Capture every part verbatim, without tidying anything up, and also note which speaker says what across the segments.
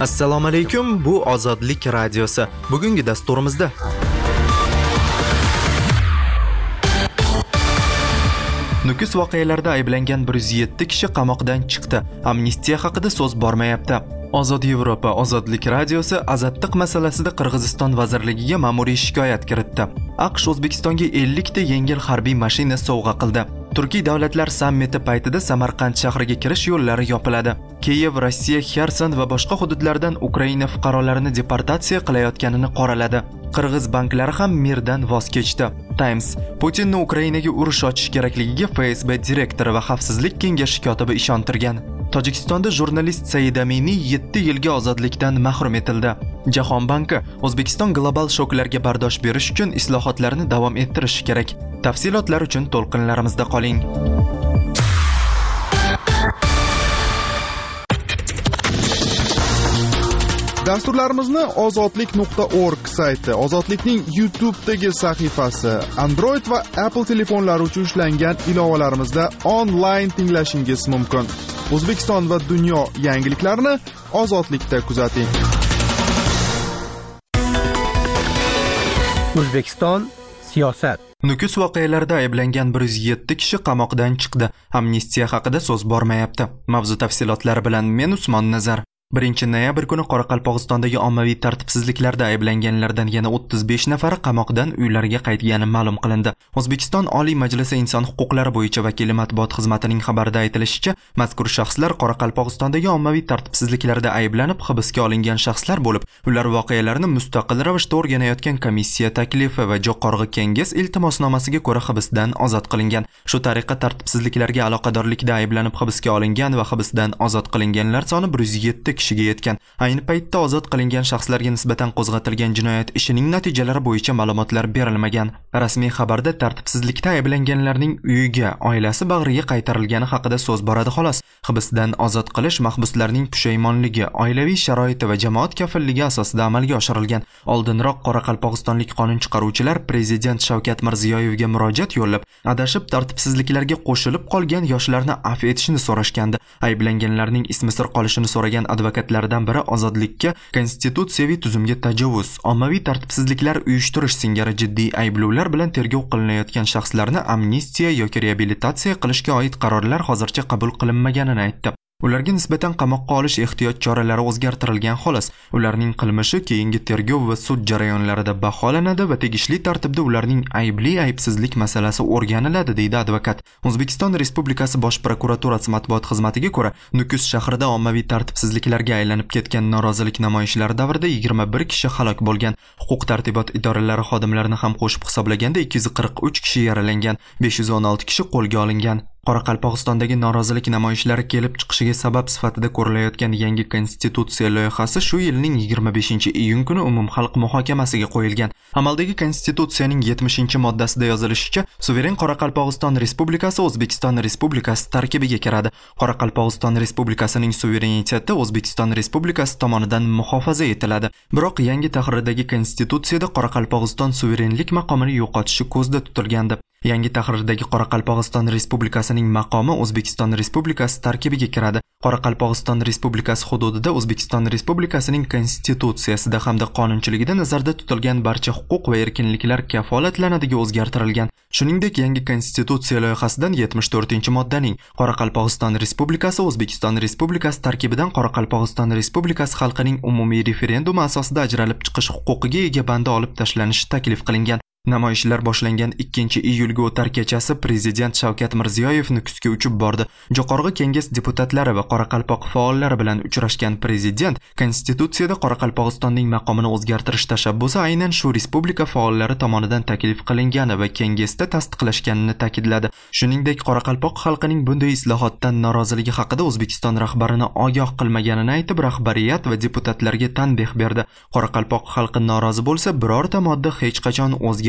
Speaker 1: Assalomu alaykum, bu Ozodlik radiosi. Bugungi dasturimizda Nukus voqealarida ayblangan bir yuz yetti kishi qamoqdan chiqdi. Amnistiya haqida so'z bormayapti. Ozod Yevropa Ozodlik radiosi azadlik masalasida Qirg'iziston vazirligiga ma'muriy shikoyat kiritdi. AQSh O'zbekistonga ellik ta yengil harbiy mashina sovg'a qildi. Turkiy davlatlar sammiti paytida Samarqand shahriga kirish yo'llari yopiladi. Kiyev, Rossiya, Xerson va boshqa hududlardan Ukraina fuqarolarini deportatsiya qilayotganini qoraladi. Qirg'iz banklari ham Mirdan voz kechdi. Times: Putinni Ukrainaga urush ochish kerakligiga F S B direktori va xavfsizlik kengashi kotibi ishontirgan. Tojikistonda jurnalist Said Aminiy yetti yilga ozodlikdan mahrum etildi. Jahon banki: O'zbekiston global shoklarga bardosh berish uchun islohotlarni davom ettirishi kerak. Tafsilotlar uchun to'lqinlarimizda qoling.
Speaker 2: Dasturlarimizni ozodlik nuqta org sayti, Ozodlikning YouTube'dagi sahifasi, Android va Apple telefonlari uchun ishlangan ilovalarimizda onlayn tinglashingiz mumkin. O'zbekiston va dunyo yangiliklarini Ozodlikda kuzating.
Speaker 3: O'zbekiston siyosat.
Speaker 1: Nukus voqealarida ayblangan bir yuz yetti kishi qamoqdan chiqdi. Amnistiya haqida so'z bormayapti. Mavzu tafsilotlari bilan men Usmon Nazar. birinchi noyabr kuni Qoraqalpog'istondagi ommaviy tartibsizliklarda ayblanganlardan yana o'ttiz besh nafari qamoqdan uylariga qaytgani ma'lum qilindi. O'zbekiston Oliy Majlisi Inson huquqlari bo'yicha vakili matbuot xizmatining xabarida aytilishicha, mazkur shaxslar Qoraqalpog'istondagi ommaviy tartibsizliklarda ayblanib hibsga olingan shaxslar bo'lib, ular voqealarni mustaqil ravishda o'rganayotgan komissiya taklifi va Jo'qorg'i Kenges iltimosnomasiga ko'ra hibsdan ozod qilingan. Shu tariqa tartibsizliklarga aloqadorlikda ayblanib hibsga olingan va hibsdan ozod qilinganlar soni bir yuz yetti kishiga yetgan. Ayni paytda ozod qilingan shaxslarga nisbatan qo'zg'atilgan jinoyat ishining natijalari bo'yicha ma'lumotlar berilmagan. Rasmiy xabarda tartibsizlikda ayblanganlarning uyiga, oilasi bag'riga qaytarilgani haqida so'z boradi xolos. Hibsdan ozod qilish mahbuslarning pushaymonligi, oilaviy sharoiti va jamoat kafilligi asosida amalga oshirilgan. Oldinroq Qoraqalpog'istonlik qonun chiqaruvchilar Prezident Shavkat Mirziyoyevga murojaat yo'llab, adashib tartibsizliklarga qo'shilib qolgan yoshlarni afv etishni so'rashgandi. Ayblanganlarning ismi sir qolishini so'ragan advokatlardan biri ozodlikka, konstitutsiyaviy tuzumga tajovuz, ommaviy tartibsizliklar uyushtirish singari jiddiy ayblovlar bilan tergov qilinayotgan shaxslarni amnistiya yoki reabilitatsiya qilishga oid qarorlar hozircha qabul qilinmaganini aytdi. Ularga nisbatan qamoqqa olish ehtiyot choralari o'zgartirilgan xolos. Ularning qilmishi keyingi tergov va sud jarayonlarida baholanadi va tegishli tartibda ularning aybli aybsizlik masalasi o'rganiladi, deydi advokat. O'zbekiston Respublikasi Bosh prokuraturasi matbuot xizmatiga ko'ra, Nukus shahrida ommaviy tartibsizliklarga aylanib ketgan norozilik namoyishlari davrida yigirma bir kishi halok bo'lgan. Huquq tartibot idoralari xodimlarini ham qo'shib hisoblaganda ikki yuz qirq uch kishi yaralangan, besh yuz o'n olti kishi qo'lga olingan. Qoraqalpog'istondagi norozilik namoyishlari kelib chiqishiga sabab sifatida ko'rilayotgan yangi konstitutsiya loyihasi shu yilning yigirma beshinchi iyun kuni umumxalq muhokamasiga qo'yilgan. Amaldagi konstitutsiyaning yetmishinchi moddasida yozilishicha, suveren Qoraqalpog'iston Respublikasi O'zbekiston Respublikasi tarkibiga kiradi. Qoraqalpog'iston Respublikasining suvereniteti O'zbekiston Respublikasi tomonidan muhofaza etiladi. Biroq yangi tahrirdagi konstitutsiyada Qoraqalpog'iston suverenlik maqomini yo'qotishi ko'zda tutilgandi. Yangi tahrirdagi Qoraqalpog'iston Respublikasining maqomi O'zbekiston Respublikasi tarkibiga kiradi. Qoraqalpog'iston Respublikasi hududida O'zbekiston Respublikasining konstitutsiyasida hamda qonunchiligida nazarda tutilgan barcha huquq va erkinliklar kafolatlanadiga o'zgartirilgan. Shuningdek, yangi konstitutsiya loyihasidan yetmish to'rtinchi moddaning Qoraqalpog'iston Respublikasi O'zbekiston Respublikasi tarkibidan Qoraqalpog'iston Respublikasi xalqining umumiy referendumi asosida ajralib chiqish huquqiga ega bandi olib tashlanishi taklif qilingan. Namoyishlar boshlangan ikkinchi iyulga o'tar kechasi Prezident Shavkat Mirziyoyev Nukusga uchib bordi. Jo'qorg'i Kenges deputatlari va Qoraqalpoq faollari bilan uchrashgan Prezident konstitutsiyada Qoraqalpog'istonning maqomini o'zgartirish tashabbusi aynan shu respublika faollari tomonidan taklif qilingani va Kengesda tasdiqlashganini ta'kidladi. Shuningdek, Qoraqalpoq xalqining bunday islohotdan noroziligi haqida O'zbekiston rahbarini ogoh qilmaganini aytib, rahbariyat va deputatlarga tanbeh berdi. Qoraqalpoq xalqi norozi bo'lsa, birorta modda hech qachon o'zgarmaydi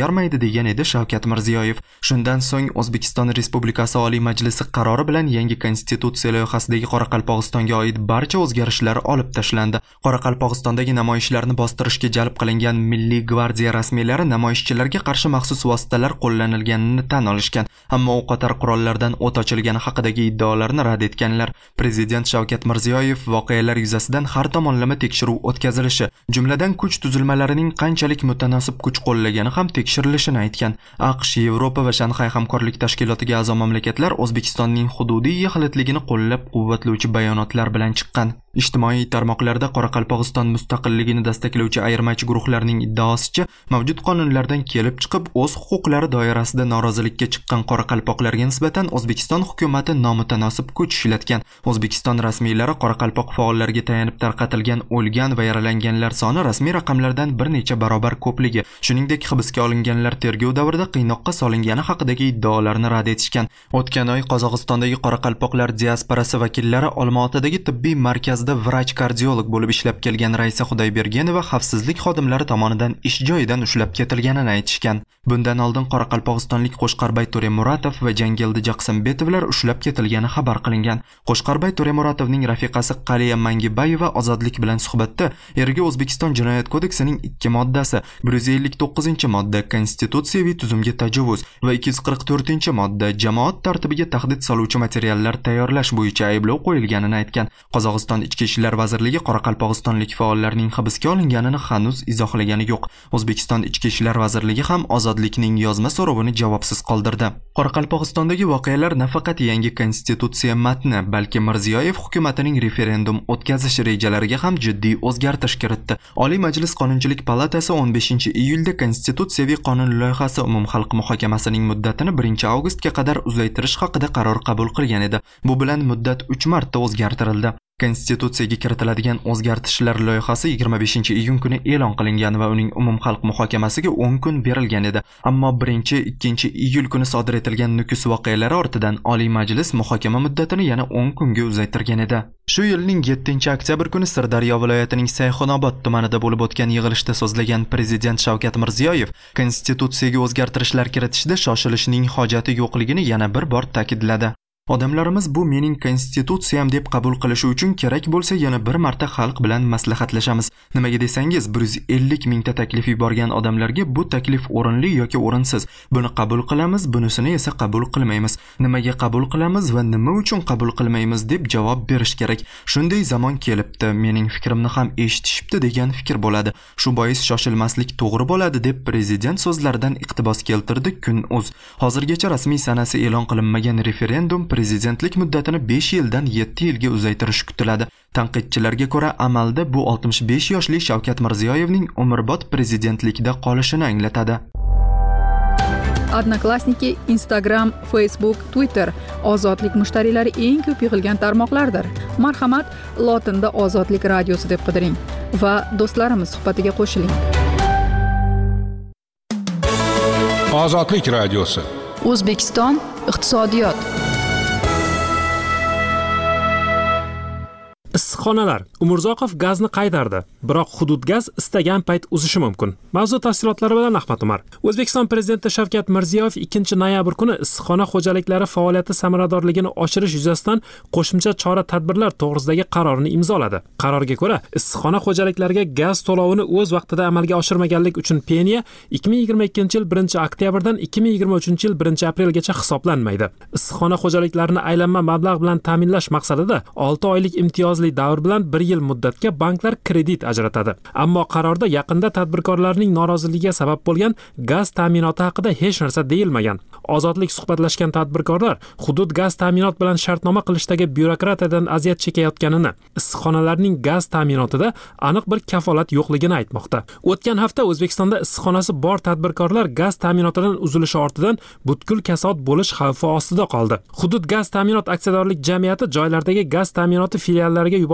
Speaker 1: o'zgarmaydi degan edi Shavkat Mirziyoyev. Shundan so'ng O'zbekiston Respublikasi Oliy Majlisi qarori bilan yangi konstitutsiya loyihasidagi Qoraqalpog'istonga oid barcha o'zgarishlar olib tashlandi. Qoraqalpog'istondagi namoyishlarni bostirishga jalb qilingan Milliy gvardiya rasmiylari namoyishchilarga qarshi maxsus vositalar qo'llanilganini tan olishgan, ammo o'qotar qurollardan o't ochilgani haqidagi iddaolarni rad etganlar. Prezident Shavkat Mirziyoyev voqealar yuzasidan har tomonlama tekshiruv o'tkazilishi, jumladan kuch tuzilmalarining qanchalik mutanosib kuch qo'llagani ham tekshirilishini aytgan. AQSh, Yevropa va Shanxay hamkorlik tashkilotiga a'zo mamlakatlar O'zbekistonning hududiy yaxlitligini qo'llab-quvvatlovchi bayonotlar bilan chiqqan. Ijtimoiy tarmoqlarda Qoraqalpog'iston mustaqilligini dastaklovchi ayirmachi guruhlarning iddaosicha, mavjud qonunlardan kelib chiqib o'z huquqlari doirasida norozilikka chiqqan qoraqalpoqlarga nisbatan O'zbekiston hukumatı nomutanosib kuch ishlatgan. O'zbekiston rasmiylari qoraqalpoq faollariga tayanib tarqatilgan o'lgan va yaralanganlar soni rasmiy raqamlardan bir necha barobar ko'pligi, shuningdek hibsga olinganlar tergov davrida qiynoqqa solingani haqidagi iddaolarni rad etishgan. O'tgan oy Qozog'istondagi qoraqalpoqlar diasporasi vakillari Olmaotadagi tibbiy markazda vrach-kardiolog bo'lib ishlab kelgan Raisa Xudoybergenova xavfsizlik xodimlari tomonidan ish joyidan ushlab ketilganini aytishgan. Bundan oldin Qoraqalpog'istonlik Qo'shqarbay To'remuratov va Jangildi Jaqsimbetovlar ushlab ketilgani xabar qilingan. Qo'shqarbay To'remuratovning rafiqasi Qaliya Mangibayeva ozodlik bilan suhbatda eriga O'zbekiston Jinoyat kodeksining ikki moddasi, bir yuz ellik to'qqizinchi modda konstitutsiyaviy tuzumga tajovuz va ikki yuz qirq to'rtinchi modda jamoat tartibiga tahdid soluvchi materiallar tayyorlash bo'yicha ayblov qo'yilganini aytgan. Qozog'iston Ichki ishlar vazirligi qoraqalpog'istonlik faollarning hibsga olinganini hanuz izohlagani yo'q. O'zbekiston Ichki ishlar vazirligi ham ozodlikning yozma so'rovini javobsiz qoldirdi. Qoraqalpog'istondagi voqealar nafaqat yangi konstitutsiya matni, balki Mirziyoyev hukumatining referendum o'tkazish rejalariga ham jiddiy o'zgartirish kiritdi. Oliy Majlis Qonunchilik palatasi o'n beshinchi iyulda konstitutsiyaviy qonun loyihasi umumxalq muhokamasining muddatini birinchi avgustga qadar uzaytirish haqida qaror qabul qilgan edi. Bu bilan muddat uch marta o'zgartirildi. Konstitutsiyaga kiritiladigan o'zgartishlar loyihasi yigirma beshinchi iyun kuni e'lon qilingan va uning umumxalq muhokamasiga o'n kun berilgan edi. Ammo birinchi ikkinchi iyul kuni sodir etilgan nukus voqealari ortidan Oliy Majlis muhokama muddatini yana o'n kunga uzaytirgan edi. Shu yilning yettinchi oktyabr kuni Sirdaryo viloyatining Sayxunobod tumanida bo'lib o'tgan yig'ilishda so'zlagan Prezident Shavkat Mirziyoyev konstitutsiyaga o'zgartirishlar kiritishda shoshilishning hojati yo'qligini yana bir bor ta'kidladi. Odamlarimiz bu mening konstitutsiyam deb qabul qilishi uchun kerak bo'lsa yana bir marta xalq bilan maslahatlashamiz. Nimaga desangiz, bir yuz ellik mingta taklif yuborgan odamlarga bu taklif o'rinli yoki o'rinsiz. Buni qabul qilamiz, bunisini esa qabul qilmaymiz. Nimaga qabul qilamiz va nima uchun qabul qilmaymiz deb javob berish kerak. Shunday zamon kelibdi, mening fikrimni ham eshitishibdi degan fikr bo'ladi. Shu bois shoshilmaslik to'g'ri bo'ladi deb prezident so'zlaridan iqtibos keltirdi Kun.uz. Hozirgacha rasmiy sanasi e'lon qilinmagan referendum prezidentlik muddatini besh yildan yetti yilga uzaytirish kutiladi. Tanqidchilarga ko'ra, amalda bu oltmish besh yoshli Shavkat Mirziyoyevning umrbod prezidentlikda qolishini anglatadi.
Speaker 4: Odnoklassniki, Instagram, Facebook, Twitter ozodlik mushtariylari eng ko'p yig'ilgan tarmoqlardir. Marhamat, lotinda Ozodlik radiosi deb qidiring va do'stlarimiz suhbatiga qo'shiling.
Speaker 5: Ozodlik radiosi.
Speaker 6: O'zbekiston iqtisodiyot.
Speaker 7: Issiqxonalar. Umurzoqov gazni qaytardi, biroq hudud gaz istagan payt uzishi mumkin. Mavzu tafsilotlari bilan Ahmad Umar. O'zbekiston prezidenti Shavkat Mirziyoyev ikkinchi noyabr kuni issiqxona xo'jaliklari faoliyati samaradorligini oshirish yuzasidan qo'shimcha chora-tadbirlar to'g'risidagi qarorni imzoladi. Qarorga ko'ra, issiqxona xo'jaliklariga gaz to'lovini o'z vaqtida amalga oshirmaganlik uchun peniya ikki ming yigirma ikkinchi yil birinchi oktyabrdan ikki ming yigirma uchinchi yil birinchi aprelgacha hisoblanmaydi. Issiqxona xo'jaliklarini aylanma mablag' bilan ta'minlash maqsadida olti oylik imtiyozli davr bilan bir yil muddatga banklar kredit ajratadi. Ammo qarorda yaqinda tadbirkorlarning noroziligiga sabab bo'lgan gaz ta'minoti haqida hech narsa deyilmagan. Ozodlik suhbatlashgan tadbirkorlar hudud gaz ta'minot bilan shartnoma qilishdagi byurokratiyadan aziyat chekayotganini, issiqxonalarning gaz ta'minotida aniq bir kafolat yo'qligini aytmoqda. O'tgan hafta O'zbekistonda issiqxonasi bor tadbirkorlar gaz ta'minotidan uzilishi ortidan butkul kasod bo'lish xavfi ostida qoldi. Hudud gaz ta'minot aksiyadorlik jamiyati joylardagi gaz ta'minoti filiallariga yuborgan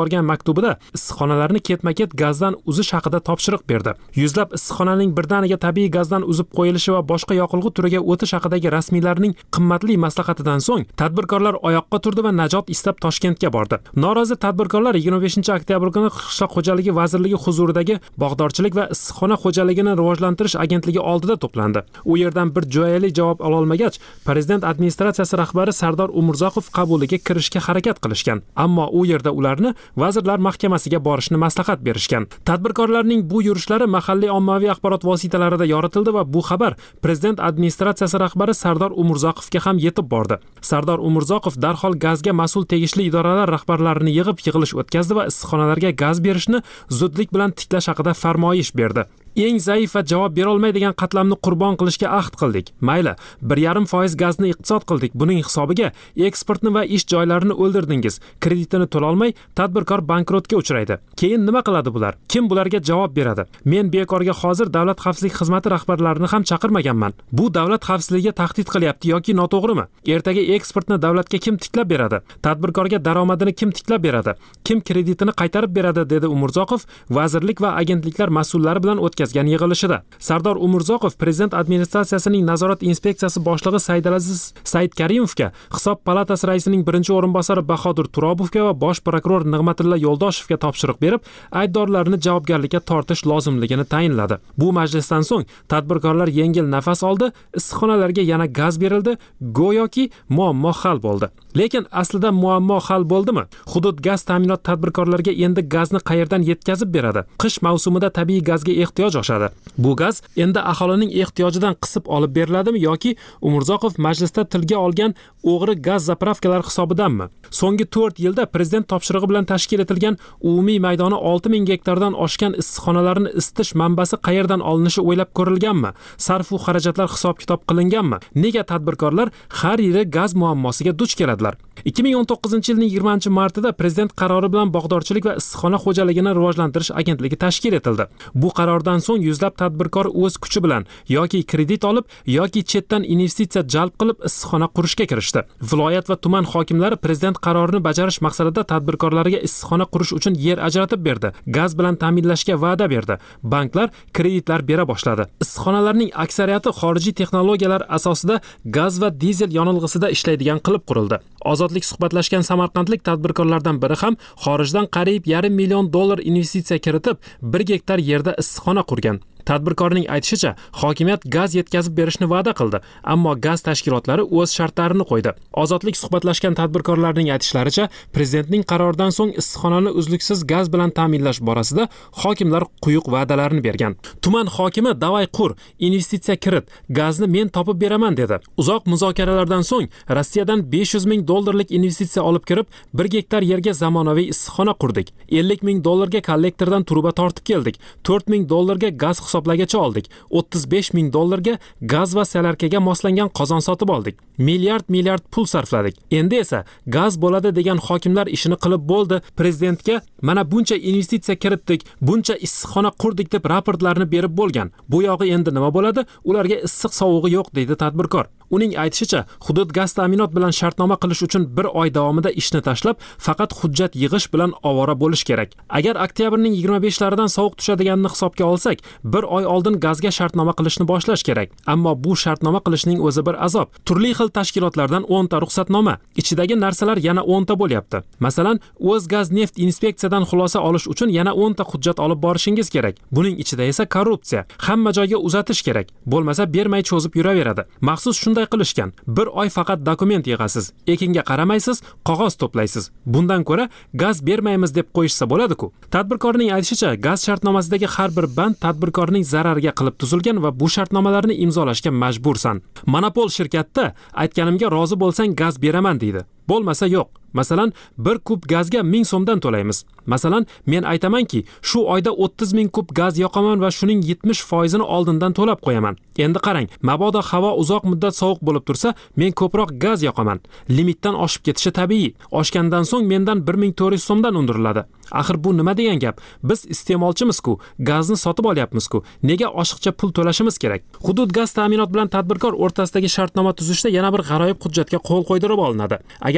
Speaker 7: yuborgan maktubida issiqxonalarni ketma-ket gazdan uzish haqida topshiriq berdi. Yuzlab issiqxonaning birdaniga tabiiy gazdan uzib qo'yilishi va boshqa yoqilg'i turiga o'tish haqidagi rasmiylarning qimmatli maslahatidan so'ng tadbirkorlar oyoqqa turdi va najot istab Toshkentga bordi. Norozi tadbirkorlar yigirma beshinchi oktyabr kuni Qishloq xo'jaligi vazirligi huzuridagi bog'dorchilik va issiqxona xo'jaligini rivojlantirish agentligi oldida to'plandi. U yerdan bir jo'yali javob ola olmagach, prezident administratsiyasi rahbari Sardor Umurzoqov qabuliga kirishga harakat qilishgan. Ammo u yerda ularni vazirlar mahkamasiga borishni maslahat berishgan. Tadbirkorlarning bu yurishlari mahalliy ommaviy axborot vositalarida yoritildi va bu xabar prezident administratsiyasi rahbari Sardor Umurzoqovga ham yetib bordi. Sardor Umurzoqov darhol gazga mas'ul tegishli idoralar rahbarlarini yig'ib yig'ilish o'tkazdi va issiqxonalarga gaz berishni zudlik bilan tiklash haqida farmoyish berdi. Eng zaif va javob bera olmaydigan qatlamni qurbon qilishga ahd qildik. Mayli, bir yarim foiz gazni iqtisod qildik. Buning hisobiga eksportni va ish joylarini o'ldirdingiz. Kreditini to'la olmay, tadbirkor bankrotga uchraydi. Keyin nima qiladi bular? Kim bularga javob beradi? Men bekorga hozir davlat xavfsizlik xizmati rahbarlarini ham chaqirmaganman. Bu davlat xavfsizligiga tahdid qilyapti yoki noto'g'rimi? Ertaga eksportni davlatga kim tiklab beradi? Tadbirkorga daromadini kim tiklab beradi? Kim kreditini qaytarib beradi, dedi Umurzoqov vazirlik va agentliklar mas'ullari bilan o'tkazgan yig'ilishida. Sardor Umurzoqov prezident administratsiyasining nazorat inspeksiyasi boshlig'i Saidalaziz Saidkarimovga, Hisob palatasi raisining birinchi o'rinbosari Bahodir Turobovga va bosh prokuror Nig'matilla Yo'ldoshevga topshiriq berib, aybdorlarni javobgarlikka tortish lozimligini tayinladi. Bu majlisdan so'ng tadbirkorlar yengil nafas oldi, issiqxonalarga yana gaz berildi, go'yoki muammo hal bo'ldi. Lekin aslida muammo hal bo'ldimi? Hudud gaz ta'minot tadbirkorlarga endi gazni qayerdan yetkazib beradi? Qish mavsumida tabiiy gazga ehtiyoj oshadi. Bu gaz endi aholining ehtiyojidan qisib olib beriladimi yoki Umurzoqov majlisda tilga olgan o'g'ri gaz zapravkalar hisobidanmi? So'nggi to'rt yilda prezident topshirig'i bilan tashkil etilgan umumiy maydoni olti ming gektardan oshgan issiqxonalarni isitish manbasi qayerdan olinishi o'ylab ko'rilganmi? Sarf va xarajatlar hisob-kitob qilinganmi? Nega tadbirkorlar har yili gaz muammosiga duch keladilar? ikki ming o'n to'qqizinchi yilning yigirmanchi martida prezident qarori bilan bog'dorchilik va issiqxona xo'jaligini rivojlantirish agentligi tashkil etildi. Bu qarordan so'ng yuzlab tadbirkor o'z kuchi bilan yoki kredit olib yoki chetdan investitsiya jalb qilib issiqxona qurishga kirishdi. Viloyat va tuman hokimlari prezident qarorini bajarish maqsadida tadbirkorlarga issiqxona qurish uchun yer ajratib berdi. Gaz bilan ta'minlashga va'da berdi. Banklar kreditlar bera boshladi. Issiqxonalarning aksariyati xorijiy texnologiyalar asosida gaz va dizel yonilg'isida ishlaydigan qilib qurildi. Ozodlik suhbatlashgan samarqandlik tadbirkorlardan biri ham xorijdan qariyb yarim million dollar investitsiya kiritib, bir gektar yerda issiqxona qurgan. Tadbirkorning aytishicha, hokimiyat gaz yetkazib berishni va'da qildi, ammo gaz tashkilotlari o'z shartlarini qo'ydi. Ozodlik suhbatlashgan tadbirkorlarning aytishlaricha, prezidentning qaroridan so'ng issiqxonani uzluksiz gaz bilan ta'minlash borasida hokimlar quyuq va'dalarni bergan. Tuman hokimi davay qur, investitsiya kirit, gazni men topib beraman dedi. Uzoq muzokaralardan so'ng Rossiyadan besh yuz ming dollarlik investitsiya olib kirib, bir gektar yerga zamonaviy issiqxona qurdik. ellik ming dollarga kollektordan truba tortib keldik. to'rt ming dollarga gaz hisoblagacha oldik. o'ttiz besh ming dollarga gaz va salarkaga moslangan qozon sotib oldik. Milliard milliard pul sarfladik. Endi esa gaz bo'ladi degan hokimlar ishini qilib bo'ldi. Prezidentga mana buncha investitsiya kiritdik, buncha issiqxona qurdik deb raportlarni berib bo'lgan. Bu yog'i endi nima bo'ladi? Ularga issiq sovug'i yo'q, deydi tadbirkor. Uning aytishicha, hudud gaz ta'minot bilan shartnoma qilish uchun bir oy davomida ishni tashlab, faqat hujjat yig'ish bilan ovora bo'lish kerak. Agar oktyabrning yigirma beshlaridan sovuq tushadiganini hisobga olsak, bir oy oldin gazga shartnoma qilishni boshlash kerak. Ammo bu shartnoma qilishning o'zi bir azob. Turli xil tashkilotlardan o'n ta ruxsatnoma, ichidagi narsalar yana o'n ta bo'lyapti. Masalan, O'zgaz neft inspeksiyadan xulosa olish uchun yana o'n ta hujjat olib borishingiz kerak. Buning ichida esa korrupsiya, hamma joyga uzatish kerak. Bo'lmasa bermay cho'zib yuraveradi. Maxsus shunday qilishgan. Bir oy faqat dokument yig'asiz, ekinga qaramaysiz, qog'oz to'playsiz. Bundan ko'ra gaz bermaymiz deb qo'yishsa bo'ladi-ku. Tadbirkorning aytishicha, gaz shartnomasidagi har bir band tadbirkorning zarariga qilib tuzilgan va bu shartnomalarni imzolashga majbursan. Monopol shirkatda aytganimga rozi bo'lsang gaz beraman deydi. Bo'lmasa yo'q. Masalan, bir kub gazga ming so'mdan to'laymiz. Masalan, men aytamanki, shu oyda o'ttiz ming kub gaz yoqaman va shuning yetmish foizini oldindan to'lab qo'yaman. Endi qarang, mabodo havo uzoq muddat sovuq bo'lib tursa, men ko'proq gaz yoqaman. Limitdan oshib ketishi tabiiy. Oshgandan so'ng mendan bir ming to'rt yuz so'mdan undiriladi. Axir bu nima degan gap? Biz iste'molchimiz-ku, gazni sotib olyapmiz-ku. Nega oshiqcha pul to'lashimiz kerak? Hudud gaz ta'minot bilan tadbirkor o'rtasidagi shartnoma tuzishda yana bir g'aroyib hujjatga qo'l qo'ydirib olinadi. Agar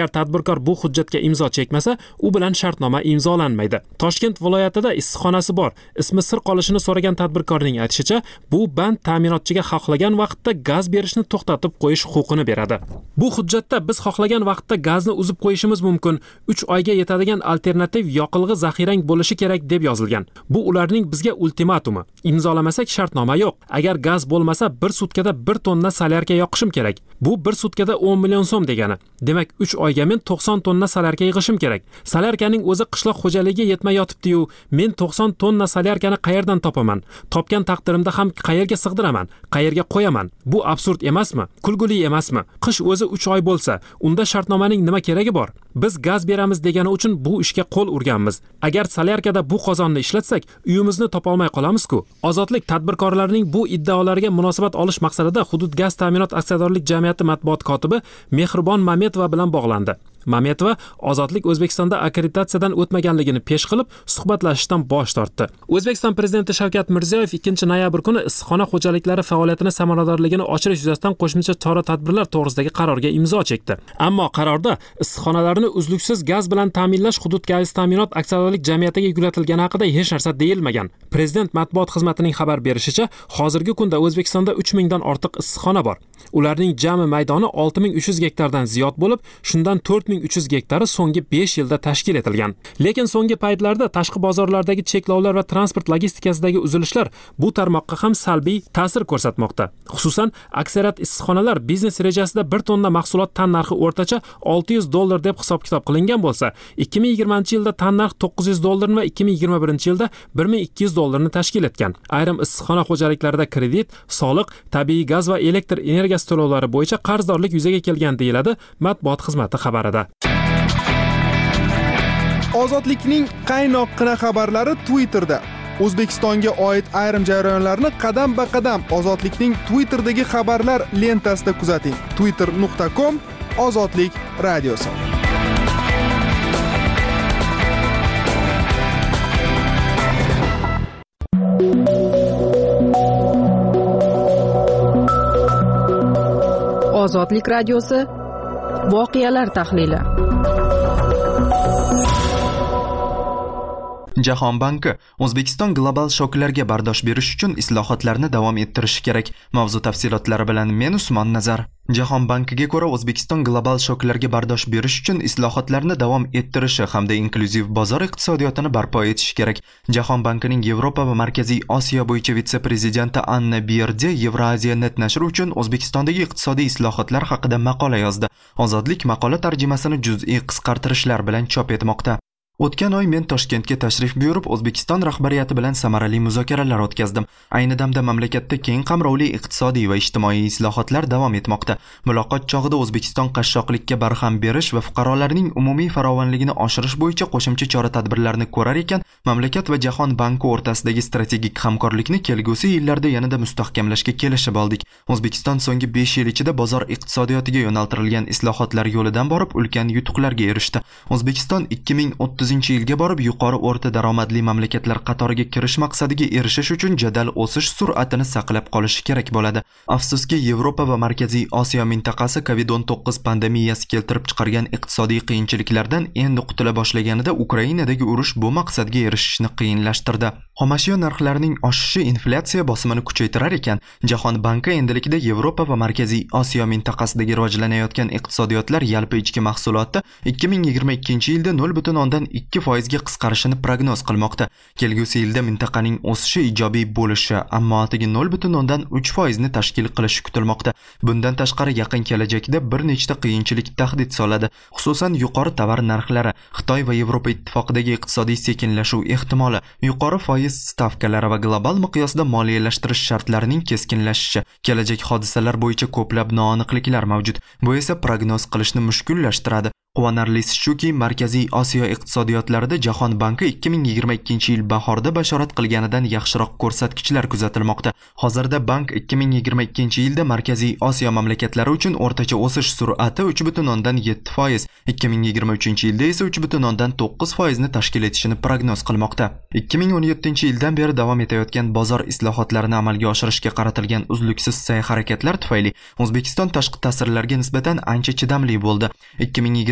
Speaker 7: Agar tadbirkor bu hujjatga imzo chekmasa, u bilan shartnoma imzolanmaydi. Toshkent viloyatida issiqxonasi bor. Ismi sir qolishini so'ragan tadbirkorning aytishicha, bu band ta'minotchiga xohlagan vaqtda gaz berishni to'xtatib qo'yish huquqini beradi. Bu hujjatda biz xohlagan vaqtda gazni uzib qo'yishimiz mumkin. uch oyga yetadigan alternativ yoqilg'i zaxirang bo'lishi kerak deb yozilgan. Bu ularning bizga ultimatumi. Imzolamasak shartnoma yo'q. Agar gaz bo'lmasa, bir sutkada bir tonna solyarka yoqishim kerak. Bu bir sutkada o'n million so'm degani. Demak, uch oyga men to'qson tonna solyarka yig'ishim kerak. Solyarkaning o'zi qishloq xo'jaligiga yetmay yotibdi-yu, men to'qson tonna solyarkani qayerdan topaman? Topgan taqdirimda ham qayerga sig'diraman? Qayerga qo'yaman? Bu absurd emasmi? Kulguli emasmi? Qish o'zi uch oy bo'lsa, unda shartnomaning nima keragi bor? Biz gaz beramiz degani uchun bu ishga qo'l urganmiz. Agar solyarkada bu qozonni ishlatsak, uyimizni topolmay qolamiz-ku. Ozodlik tadbirkorlarining bu iddaolariga munosabat olish maqsadida Hudud gaz ta'minot aksiyadorlik jamiyati matbuot kotibi Mehribon Mametova bilan bog'landi. Mametova Ozodlik O'zbekistonda akkreditatsiyadan o'tmaganligini pesh qilib, suhbatlashishdan bosh tortdi. O'zbekiston prezidenti Shavkat Mirziyoyev ikkinchi noyabr kuni issiqxona xo'jaliklari faoliyatini samaradorligini oshirish yuzasidan qo'shimcha chora-tadbirlar to'g'risidagi qarorga imzo chekdi. Ammo qarorda issiqxonalarni uzluksiz gaz bilan ta'minlash Hudud gaz ta'minot aksiyadorlik jamiyatiga yuklatilgani haqida hech narsa deyilmagan. Prezident matbuot xizmatining xabar berishicha, hozirgi kunda O'zbekistonda uch mingdan ortiq issiqxona bor. Ularning jami maydoni olti ming uch yuz gektardan ziyod bo'lib, shundan to'rt ming uch yuz gektari so'nggi besh yilda tashkil etilgan. Lekin so'nggi paytlarda tashqi bozorlardagi cheklovlar va transport logistikasidagi uzilishlar bu tarmoqqa ham salbiy ta'sir ko'rsatmoqda. Xususan, aksariyat issiqxonalar biznes rejasida bir tonna mahsulot tan narxi o'rtacha olti yuz dollar deb hisob-kitob qilingan bo'lsa, ikki ming yigirmanchi yilda tan narx to'qqiz yuz dollar va ikki ming yigirma birinchi yilda bir ming ikki yuz dollarni tashkil etgan. Ayrim issiqxona xo'jaliklarida kredit, soliq, tabiiy gaz va elektr energiyasi to'lovlari bo'yicha qarzdorlik yuzaga kelgan deyiladi matbuot xizmati xabarida.
Speaker 2: Ozodlikning qaynoqqina xabarlari Twitterda. O'zbekistonga oid ayrim jarayonlarni qadam-ba-qadam Ozodlikning Twitterdagi xabarlar lentasida kuzating. twitter nuqta com Ozodlik radiosi.
Speaker 4: Ozodlik radiosi voqealar tahlili.
Speaker 1: Jahon banki O'zbekiston global shoklarga bardosh berish uchun islohotlarni davom ettirishi kerak. Mavzu tafsilotlari bilan men Usmon Nazar. Jahon bankiga ko'ra O'zbekiston global shoklarga bardosh berish uchun islohotlarni davom ettirishi hamda inklyuziv bozor iqtisodiyotini barpo etishi kerak. Jahon bankining Yevropa va Markaziy Osiyo bo'yicha vitse-prezidenti Anna Bierdi Eurasia Net nashri uchun O'zbekistondagi iqtisodiy islohotlar haqida maqola yozdi. Ozodlik maqola tarjimasini juz'iy qisqartirishlar bilan chop etmoqda. O'tgan oy men Toshkentga tashrif buyurib, O'zbekiston rahbariyati bilan samarali muzokaralar o'tkazdim. Ayni damda mamlakatda keng qamrovli iqtisodiy va ijtimoiy islohotlar davom etmoqda. Muloqot chog'ida O'zbekiston qashshoqlikka barham berish va fuqarolarning umumiy farovonligini oshirish bo'yicha qo'shimcha chora-tadbirlarni ko'rar ekan, mamlakat va Jahon banki o'rtasidagi strategik hamkorlikni kelgusi yillarda yanada mustahkamlashga kelishib oldik. O'zbekiston so'nggi besh yil ichida bozor iqtisodiyotiga yo'naltirilgan islohotlar yo'lidan borib ulkan yutuqlarga erishdi. O'zbekiston ikki ming o'ttizinchi yilga borib yuqori o'rta daromadli mamlakatlar qatoriga kirish maqsadiga erishish uchun jadal o'sish sur'atini saqlab qolishi kerak bo'ladi. Afsuski, Yevropa va Markaziy Osiyo mintaqasi kovid o'n to'qqiz pandemiyasi keltirib chiqargan iqtisodiy qiyinchiliklardan endi qutula boshlaganida Ukrainadagi urush bu maqsadga erishishni qiyinlashtirdi. Xomashyo narxlarining oshishi inflyatsiya bosimini kuchaytirar ekan, Jahon banki endilikda Yevropa va Markaziy Osiyo mintaqasidagi rivojlanayotgan iqtisodiyotlar yalpi ichki mahsuloti ikki ming yigirma ikkinchi yilda nol butun o'ndan ikki foizga qisqarishini prognoz qilmoqda. Kelgusi yilda mintaqaning o'sishi ijobiy bo'lishi, ammo atigi nol butun o'ndan uch foizni tashkil qilishi kutilmoqda. Bundan tashqari yaqin kelajakda bir nechta qiyinchilik tahdid soladi. Xususan, yuqori tovar narxlari, Xitoy va Yevropa ittifoqidagi iqtisodiy sekinlashuv ehtimoli, yuqori foiz stavkalari va global miqyosda moliyalashtirish shartlarining keskinlashishi, kelajak hodisalar bo'yicha ko'plab noaniqliklar mavjud. Bu esa prognoz qilishni mushkullashtiradi. Quvonarlisi shuki, Markaziy Osiyo iqtisodiyotlarida Jahon banki ikki ming yigirma ikkinchi yil bahorda bashorat qilganidan yaxshiroq ko'rsatkichlar kuzatilmoqda. Hozirda bank ikki ming yigirma ikkinchi yilda Markaziy Osiyo mamlakatlari uchun o'rtacha o'sish sur'ati uch butun o'ndan yetti foiz, ikki ming yigirma uchinchi yilda esa uch butun o'ndan to'qqiz foizni tashkil etishini prognoz qilmoqda. ikki ming o'n yettinchi yildan beri davom etayotgan bozor islohotlarini amalga oshirishga qaratilgan uzluksiz sa'y-harakatlar tufayli O'zbekiston tashqi ta'sirlarga nisbatan ancha chidamli bo'ldi. ikki ming yigirma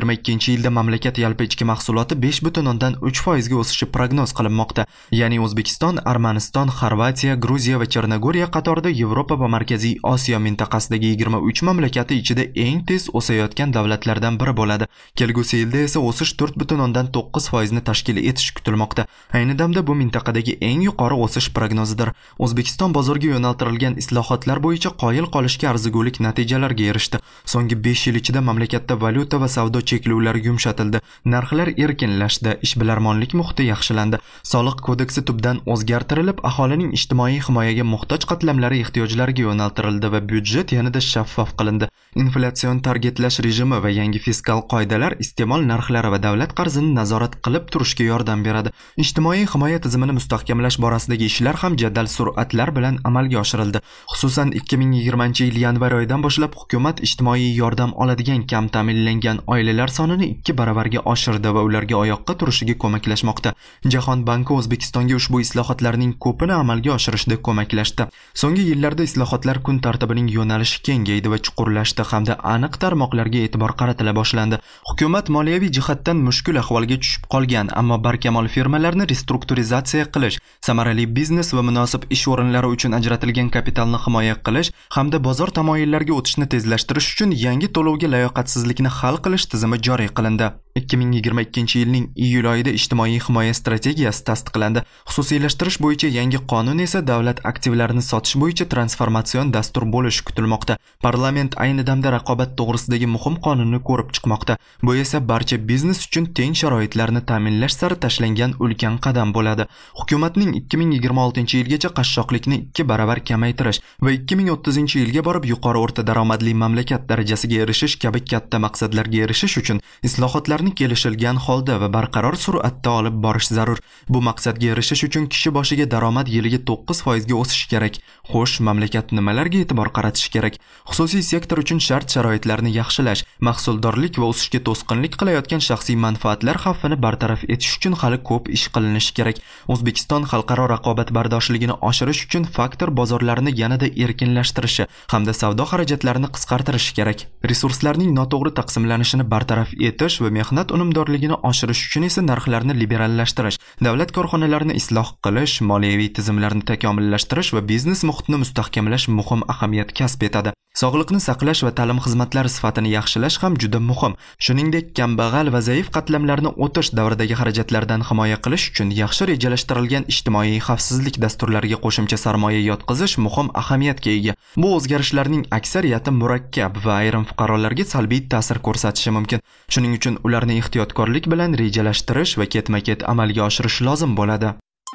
Speaker 1: yigirma ikkinchi yilda mamlakat yalpi ichki mahsuloti besh butun o'ndan uch foizga o'sishi prognoz qilinmoqda. Ya'ni O'zbekiston, Armaniston, Xorvatiya, Gruziya va Chernogoriya qatorida Yevropa va Markaziy Osiyo mintaqasidagi yigirma uch mamlakati ichida eng tez o'sayotgan davlatlardan biri bo'ladi. Kelgusi yilda esa o'sish to'rt butun o'ndan to'qqiz foizni tashkil etishi kutilmoqda. Ayni damda bu mintaqadagi eng yuqori o'sish prognozidir. O'zbekiston bozorga yo'naltirilgan islohotlar bo'yicha qoyil qolishga arzigulik natijalarga erishdi. So'nggi besh yil ichida mamlakatda valyuta va savdo cheklovlari yumshatildi. Narxlar erkinlashdi, ishbilarmonlik muhiti yaxshilandi. Soliq kodeksi tubdan o'zgartirilib, aholining ijtimoiy himoyaga muhtoj qatlamlari ehtiyojlariga yo'naltirildi va byudjet yanada shaffof qilindi. Inflyatsion targetlash rejimi va yangi fiskal qoidalar iste'mol narxlari va davlat qarzini nazorat qilib turishga yordam beradi. Ijtimoiy himoya tizimini mustahkamlash borasidagi ishlar ham jadal sur'atlar bilan amalga oshirildi. Xususan ikki ming yigirmanchi yil yanvar oyidan boshlab hukumat ijtimoiy yordam oladigan kam ta'minlangan oilalar sonini ikki baravarga oshirdi va ularga oyoqqa turishiga ko'maklashmoqda. Jahon banki O'zbekistonga ushbu islohotlarning ko'pini amalga oshirishda ko'maklashdi. So'nggi yillarda islohotlar kun tartibining yo'nalishi kengaydi va chuqurlashdi hamda aniq tarmoqlarga e'tibor qaratila boshlandi. Hukumat moliyaviy jihatdan mushkul ahvolga tushib qolgan, ammo barkamol firmalarni restrukturizatsiya qilish, samarali biznes va munosib ish o'rinlari uchun ajratilgan kapitalni himoya qilish hamda bozor tamoyillariga o'tishni tezlashtirish uchun yangi to'lovga layoqatsizlikni hal qilish tizimi joriy qilindi. ikki ming yigirma ikkinchi yilning iyul oyida ijtimoiy himoya strategiyasi tasdiqlandi. Xususiylashtirish bo'yicha yangi qonun esa davlat aktivlarini sotish bo'yicha transformatsion dastur bo'lishi kutilmoqda. Parlament ayni damda raqobat to'g'risidagi muhim qonunni ko'rib chiqmoqda. Bu esa barcha biznes uchun teng sharoitlarni ta'minlash sari tashlangan ulkan qadam bo'ladi. Hukumatning ikki ming yigirma oltinchi yilgacha qashshoqlikni ikki baravar kamaytirish va ikki ming o'ttizinchi yilga borib yuqori o'rta daromadli mamlakat darajasiga erishish kabi katta maqsadlarga erishish uchun islohotlarni kelishilgan holda va barqaror sur'atda olib borish zarur. Bu maqsadga erishish uchun kishi boshiga daromad yiliga to'qqiz foizga o'sishi kerak. Xo'sh, mamlakat nimalarga e'tibor qaratish kerak? Xususiy sektor uchun shart-sharoitlarni yaxshilash, mahsuldorlik va o'sishga to'sqinlik qilayotgan shaxsiy manfaatlar xavfini bartaraf etish uchun hali ko'p ish qilinishi kerak. O'zbekiston xalqaro raqobatbardoshligini oshirish uchun faktor bozorlarini yanada erkinlashtirishi hamda savdo xarajatlarini qisqartirishi kerak. Resurslarning noto'g'ri taqsimlanishini bartaraf etish va mehnat unumdorligini oshirish uchun esa narxlarni liberallashtirish, davlat korxonalarini isloh qilish, moliyaviy tizimlarni takomillashtirish va biznes muhitini mustahkamlash muhim ahamiyat kasb etadi. Sog'liqni saqlash va ta'lim xizmatlari sifatini yaxshilash ham juda muhim. Shuningdek, kambag'al va zaif qatlamlarni o'tish davridagi xarajatlardan himoya qilish uchun yaxshi rejalashtirilgan ijtimoiy xavfsizlik dasturlariga qo'shimcha sarmoya yotqizish muhim ahamiyatga ega. Bu o'zgarishlarning aksariyati murakkab va ayrim fuqarolarga salbiy ta'sir ko'rsatishi mumkin. Shuning uchun ularni ehtiyotkorlik bilan rejalashtirish va ketma-ket amalga oshirish lozim bo'ladi.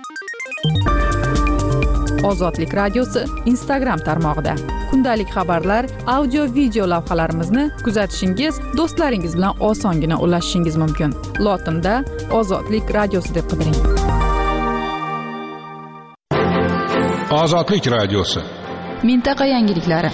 Speaker 4: Ozodlik radiosi Instagram tarmog'ida kundalik xabarlar, audio, video lavhalarimizni kuzatishingiz, do'stlaringiz bilan osongina ulashishingiz mumkin. Lotinda Ozodlik radiosi deb qidiring.
Speaker 5: Ozodlik radiosi.
Speaker 6: Mintaqa yangiliklari.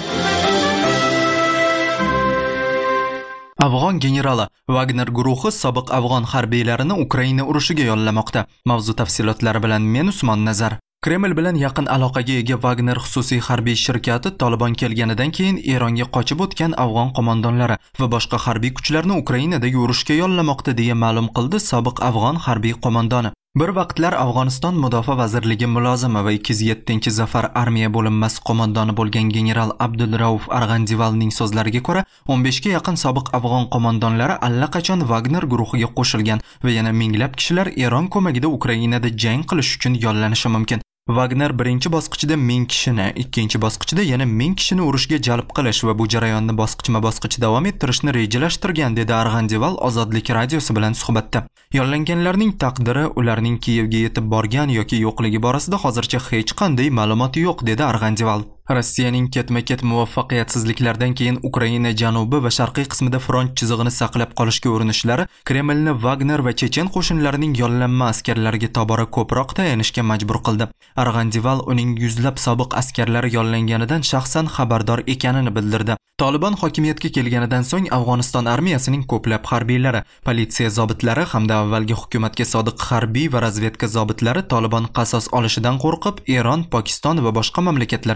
Speaker 1: Afg'on generali Wagner guruhi sobiq afg'on harbiylarini Ukraina urushiga yollamoqda. Mavzu tafsilotlari bilan men Usmon Nazar. Kreml bilan yaqin aloqaga ega Wagner xususiy harbiy shirkati Taliban kelganidan keyin Eronga qochib o'tgan afg'on qo'mondonlari va boshqa harbiy kuchlarni Ukrainadagi urushga yollamoqda deya ma'lum qildi sobiq afg'on harbiy qo'mondoni. Bir vaqtlar Afg'oniston Mudofaa vazirligi mulozimi va ikki yuz yettinchi Zafar armiya bo'linmasi qo'mondoni bo'lgan general Abdulrauf Arg'andivalning so'zlariga ko'ra, o'n beshga yaqin sobiq afg'on qo'mondonlari allaqachon Wagner guruhiga qo'shilgan va yana minglab kishilar Eron ko'magida Ukrainada jang qilish uchun yollanishi mumkin. Wagner birinchi bosqichda ming kishini, ikkinchi bosqichda yana ming kishini urushga jalb qilish va bu jarayonni bosqichma-bosqich davom ettirishni rejalashtirgan, dedi Arg'andival Ozodlik radiosi bilan suhbatda. Yollanganlarning taqdiri, ularning Kiyevga yetib borgan yoki yo'qligi borasida hozircha hech qanday ma'lumot yo'q, dedi Arg'andival. Rossiyaning ketma-ket muvaffaqiyatsizliklardan keyin Ukraina janubi va sharqiy qismida front chizig'ini saqlab qolishga urinishlari Kremlni Wagner va chechen qo'shinlarining yollanma askarlariga tobora ko'proq tayanishga majbur qildi. Arg'andival uning yuzlab sobiq askarlari yollanganidan shaxsan xabardor ekanini bildirdi. Taliban hokimiyatga kelganidan so'ng Afg'oniston armiyasining ko'plab harbiylari, politsiya zobitlari hamda avvalgi hukumatga sodiq harbiy va razvedka zobitlari Taliban qasos olishidan qo'rqib Eron, Pokiston va boshqa mamlakatlarga qochgan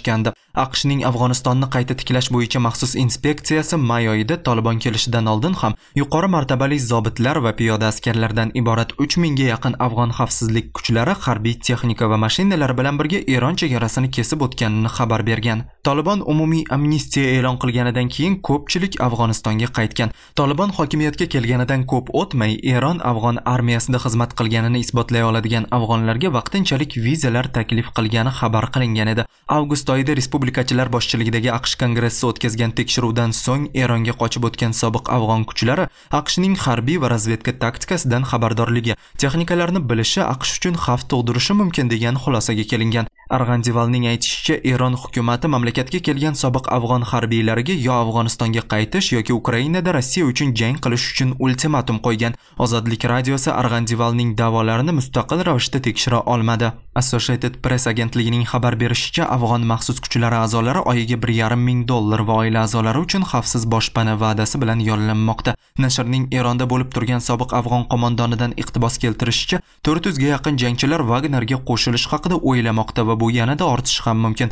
Speaker 1: oshgandi. AQShning Afg'onistonni qayta tiklash bo'yicha maxsus inspeksiyasi may oyida Taliban kelishidan oldin ham yuqori martabali zobitlar va piyoda askarlardan iborat uch mingga yaqin afg'on xavfsizlik kuchlari harbiy texnika va mashinalar bilan birga Eron chegarasini kesib o'tganini xabar bergan. Taliban umumiy amnistiya e'lon qilganidan keyin ko'pchilik Afg'onistonga qaytgan. Taliban hokimiyatga kelganidan ko'p o'tmay Eron afg'on armiyasida xizmat qilganini isbotlay oladigan afg'onlarga vaqtinchalik vizalar taklif qilgani xabar qilingan edi. Avgust oyida respublikachilar boshchiligidagi AQSh kongressi o'tkazgan tekshiruvdan so'ng Eronga qochib o'tgan sobiq afg'on kuchlari AQShning harbiy va razvedka taktikasidan xabardorligi, texnikalarni bilishi AQSh uchun xavf tug'dirishi mumkin degan xulosaga kelingan. Arg'anjivalning aytishicha, Eron hukumati mamlakatga kelgan sobiq afg'on harbiylariga yo Afg'onistonga qaytish yoki Ukrainada Rossiya uchun jang qilish uchun ultimatum qo'ygan. Ozodlik radiosi Arg'anjivalning da'volarini mustaqil ravishda tekshira olmadi. Associated Press agentligining xabar berishicha, afg'on maxsus kuchlari a'zolari oyiga bir yarim ming dollar va oila a'zolari uchun xavfsiz boshpana va'dasi bilan yollanmoqda. Nashrning Eronda bo'lib turgan sobiq afg'on qo'mondonidan iqtibos keltirishicha, to'rt yuzga yaqin jangchilar Wagnerga qo'shilish haqida o'ylamoqda va bu yanada ortishi ham mumkin.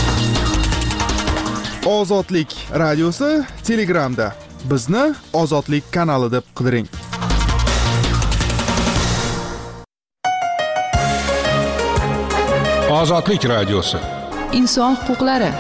Speaker 2: Ozodlik radiosi Telegramda. Bizni Ozodlik kanali deb qidiring.
Speaker 5: Ozodlik radiosi.
Speaker 6: Inson huquqlari.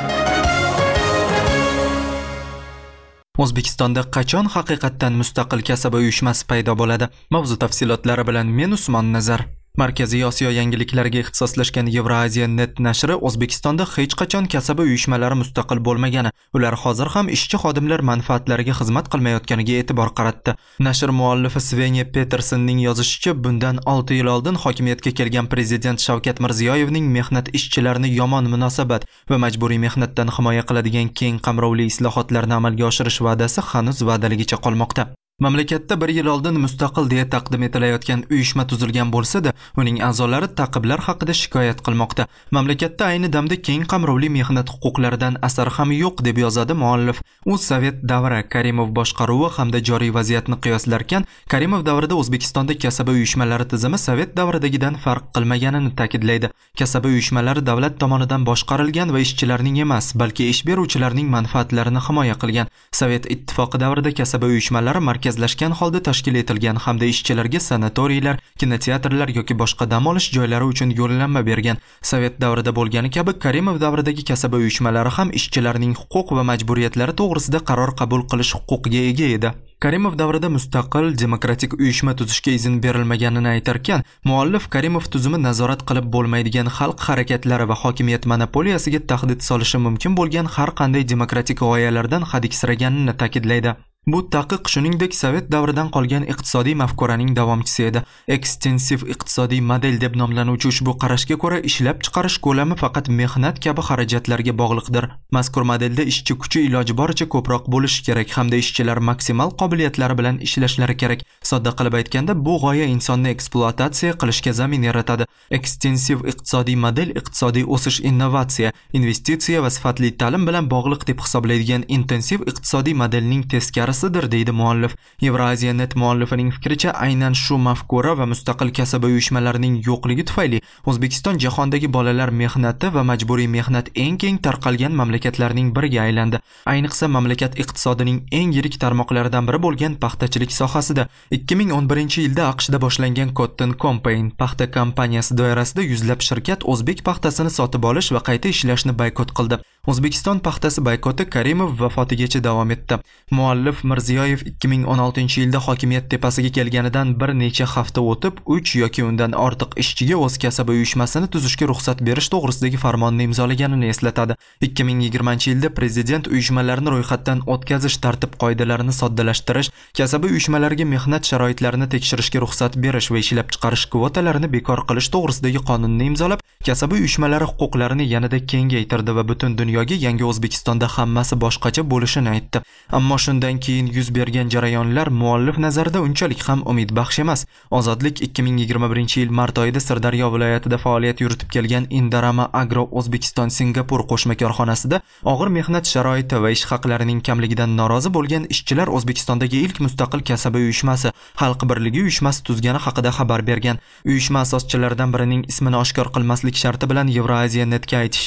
Speaker 1: O'zbekistonda qachon haqiqatdan mustaqil kasaba uyushmasi paydo bo'ladi? Mavzu tafsilotlari bilan men Usmon Nazar. Markaziy Osiyo yangiliklariga ixtisoslashgan Eurasia net nashri O'zbekistonda hech qachon kasaba uyushmalari mustaqil bo'lmagani, ular hozir ham ishchi xodimlar manfaatlariga xizmat qilmayotganiga e'tibor qaratdi. Nashr muallifi Svenja Petersonning yozishicha, bundan olti yil oldin hokimiyatga kelgan prezident Shavkat Mirziyoyevning mehnat ishchilarini yomon munosabat va majburiy mehnatdan himoya qiladigan keng qamrovli islohotlarni amalga oshirish va'dasi hanuz va'daligicha qolmoqda. Mamlakatda bir yil oldin mustaqil deya taqdim etilayotgan uyushma tuzilgan bo'lsa-da, uning a'zolari ta'qiblar haqida shikoyat qilmoqda. Mamlakatda ayni damda keng qamrovli mehnat huquqlaridan asar ham yo'q deb yozadi muallif. U Sovet davri, Karimov boshqaruvi hamda joriy vaziyatni qiyoslarkan, Karimov davrida O'zbekistonda kasaba uyushmalari tizimi Sovet davridagidan farq qilmaganini ta'kidlaydi. Kasaba uyushmalari davlat tomonidan boshqarilgan va ishchilarning emas, balki ish beruvchilarning manfaatlarini himoya qilgan. Sovet ittifoqi davrida kasaba uyushmalari markazlashgan holda tashkil etilgan hamda ishchilarga sanatoriylar, kinoteatrlar yoki boshqa dam olish joylari uchun yo'llanma bergan. Sovet davrida bo'lgani kabi Karimov davridagi kasaba uyushmalari ham ishchilarning huquq va majburiyatlari to'g'risida qaror qabul qilish huquqiga ega edi. Karimov davrida mustaqil demokratik uyushma tuzishga izn berilmaganini aytarkan, muallif Karimov tuzumi nazorat qilib bo'lmaydigan xalq harakatlari va hokimiyat monopoliyasiga tahdid solishi mumkin bo'lgan har qanday demokratik g'oyalardan hadiksiraganini ta'kidlaydi. Bu taqiq shuningdek Sovet davridan qolgan iqtisodiy mafkuraning davomchisi edi. Ekstensiv iqtisodiy model deb nomlanuvchi ushbu qarashga ko'ra ishlab chiqarish ko'lami faqat mehnat kabi xarajatlarga bog'liqdir. Mazkur modelda ishchi kuchi iloji boricha ko'proq bo'lishi kerak hamda ishchilar maksimal qobiliyatlari bilan ishlashlari kerak. Sodda qilib aytganda, bu g'oya insonni ekspluatatsiya qilishga zamin yaratadi. Ekstensiv iqtisodiy model iqtisodiy o'sish, innovatsiya, investitsiya va sifatli ta'lim bilan bog'liq deb hisoblaydigan intensiv iqtisodiy modelning teskarisidir, deydi muallif. Eurasia net muallifining fikricha, aynan shu mafkura va mustaqil kasaba uyushmalarining yo'qligi tufayli O'zbekiston jahondagi bolalar mehnati va majburiy mehnat eng keng tarqalgan mamlakatlarning biriga aylandi. Ayniqsa mamlakat iqtisodining eng yirik tarmoqlaridan biri bo'lgan paxtachilik sohasida ikki ming o'n birinchi yilda AQShda boshlangan Cotton Campaign paxta kampaniyasi doirasida yuzlab shirkat o'zbek paxtasini sotib olish va qayta ishlashni boykot qildi. O'zbekiston paxtasi boykoti Karimov vafotigacha davom etdi. Muallif Mirziyoyev ikki ming o'n oltinchi yilda hokimiyat tepasiga kelganidan bir necha hafta o'tib, uch yoki undan ortiq ishchiga o'z kasaba uyushmasini tuzishga ruxsat berish to'g'risidagi farmonni imzolaganini eslatadi. ikki ming yigirmanchi yilda prezident uyushmalarni ro'yxatdan o'tkazish tartib-qoidalarini soddalashtirish, kasaba uyushmalariga mehnat sharoitlarini tekshirishga ruxsat berish va ishlab chiqarish kvotalarini bekor qilish to'g'risidagi qonunni imzolab, kasaba uyushmalari huquqlarini yanada kengaytirdi va butun dunyoga yangi O'zbekistonda hammasi boshqacha bo'lishini aytdi. Ammo shundan keyin yuz bergan jarayonlar muallif nazarida unchalik ham umid baxsh emas. Ozodlik ikki ming yigirma birinchi yil mart oyida Sirdaryo viloyatida faoliyat yuritib kelgan Indarama Agro O'zbekiston Singapur qo'shma korxonasida og'ir mehnat sharoiti va ish haqlarining kamligidan norozi bo'lgan ishchilar O'zbekistondagi ilk mustaqil kasaba uyushmasi, Xalq birligi uyushmasi tuzgani haqida xabar bergan. Uyushma asoschilaridan birining ismini oshkor qilmaslik sharti bilan Eurasia netga aytishicha,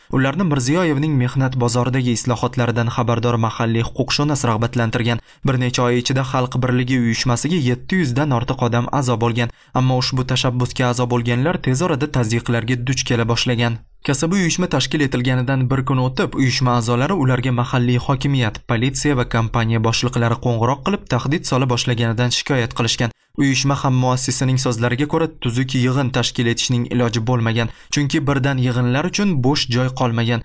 Speaker 1: Ularni Mirziyoyevning mehnat bozoridagi islohotlaridan xabardor mahalliy huquqshunos rag'batlantirgan. Bir necha oy ichida Xalq birligi uyushmasiga yetti yuz dan ortiq odam a'zo bo'lgan, ammo ushbu tashabbusga a'zo bo'lganlar tez orada tazyiqlarga duch kela boshlagan. Kasaba uyushma tashkil etilganidan bir kun o'tib, uyushma a'zolari ularga mahalliy hokimiyat, politsiya va kompaniya boshliqlari qo'ng'iroq qilib tahdid sola boshlaganidan shikoyat qilishgan. Uyushma ham muassisining so'zlariga ko'ra tuzuk yig'in tashkil etishning iloji bo'lmagan, chunki birdan yig'inlar uchun bo'sh joy qolmagan.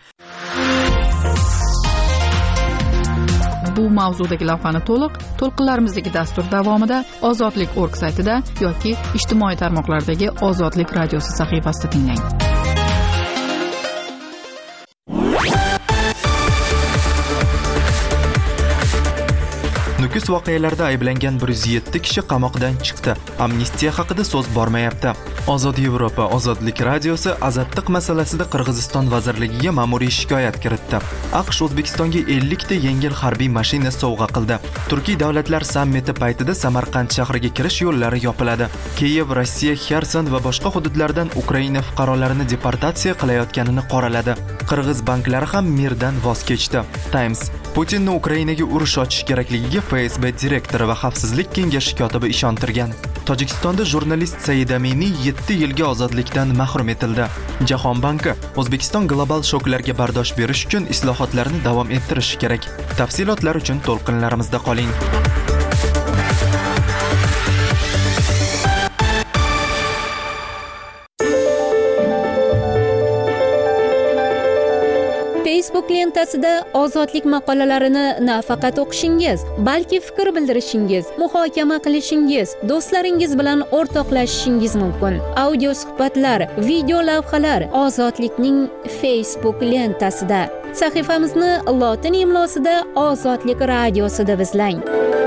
Speaker 4: Bu mavzudagi lavhani to'liq to'lqinlarimizdagi dastur davomida ozodlik nokta org saytida yoki ijtimoiy tarmoqlardagi Ozodlik radiosi sahifasida tinglang.
Speaker 1: Nukus voqealarida ayblangan bir yuz yetti kishi qamoqdan chiqdi. Amnistiya haqida so'z bormayapti. Ozod Yevropa Ozodlik radiosi azatliq masalasida Qirg'iziston vazirligiga ma'muriy shikoyat kiritdi. AQSh O'zbekistonga ellik ta yengil harbiy mashina sovg'a qildi. Turkiy davlatlar sammiti paytida Samarqand shahriga kirish yo'llari yopiladi. Kiyev, Rossiya, Xerson va boshqa hududlardan Ukraina fuqarolarini deportatsiya qilayotganini qoraladi. Qirg'iz banklari ham Mirdan voz kechdi. Times: Putinni Ukrainaga urush ochish kerakligiga F S B direktori va xavfsizlik kengashi kotibi ishontirgan. Tojikistonda jurnalist Said Amini yetti yilga ozodlikdan mahrum etildi. Jahon banki: O'zbekiston global shoklarga bardosh berish uchun islohotlarni davom ettirishi kerak. Tafsilotlar uchun to'lqinlarimizda qoling.
Speaker 8: Facebook lentasida ozodlik maqolalarini nafaqat o'qishingiz, balki fikr bildirishingiz, muhokama qilishingiz, do'stlaringiz bilan o'rtoqlashishingiz mumkin. Audio suhbatlar, video lavhalar Ozodlikning Facebook lentasida. Sahifamizni lotin imlosida Ozodlik radiosi deb izlang.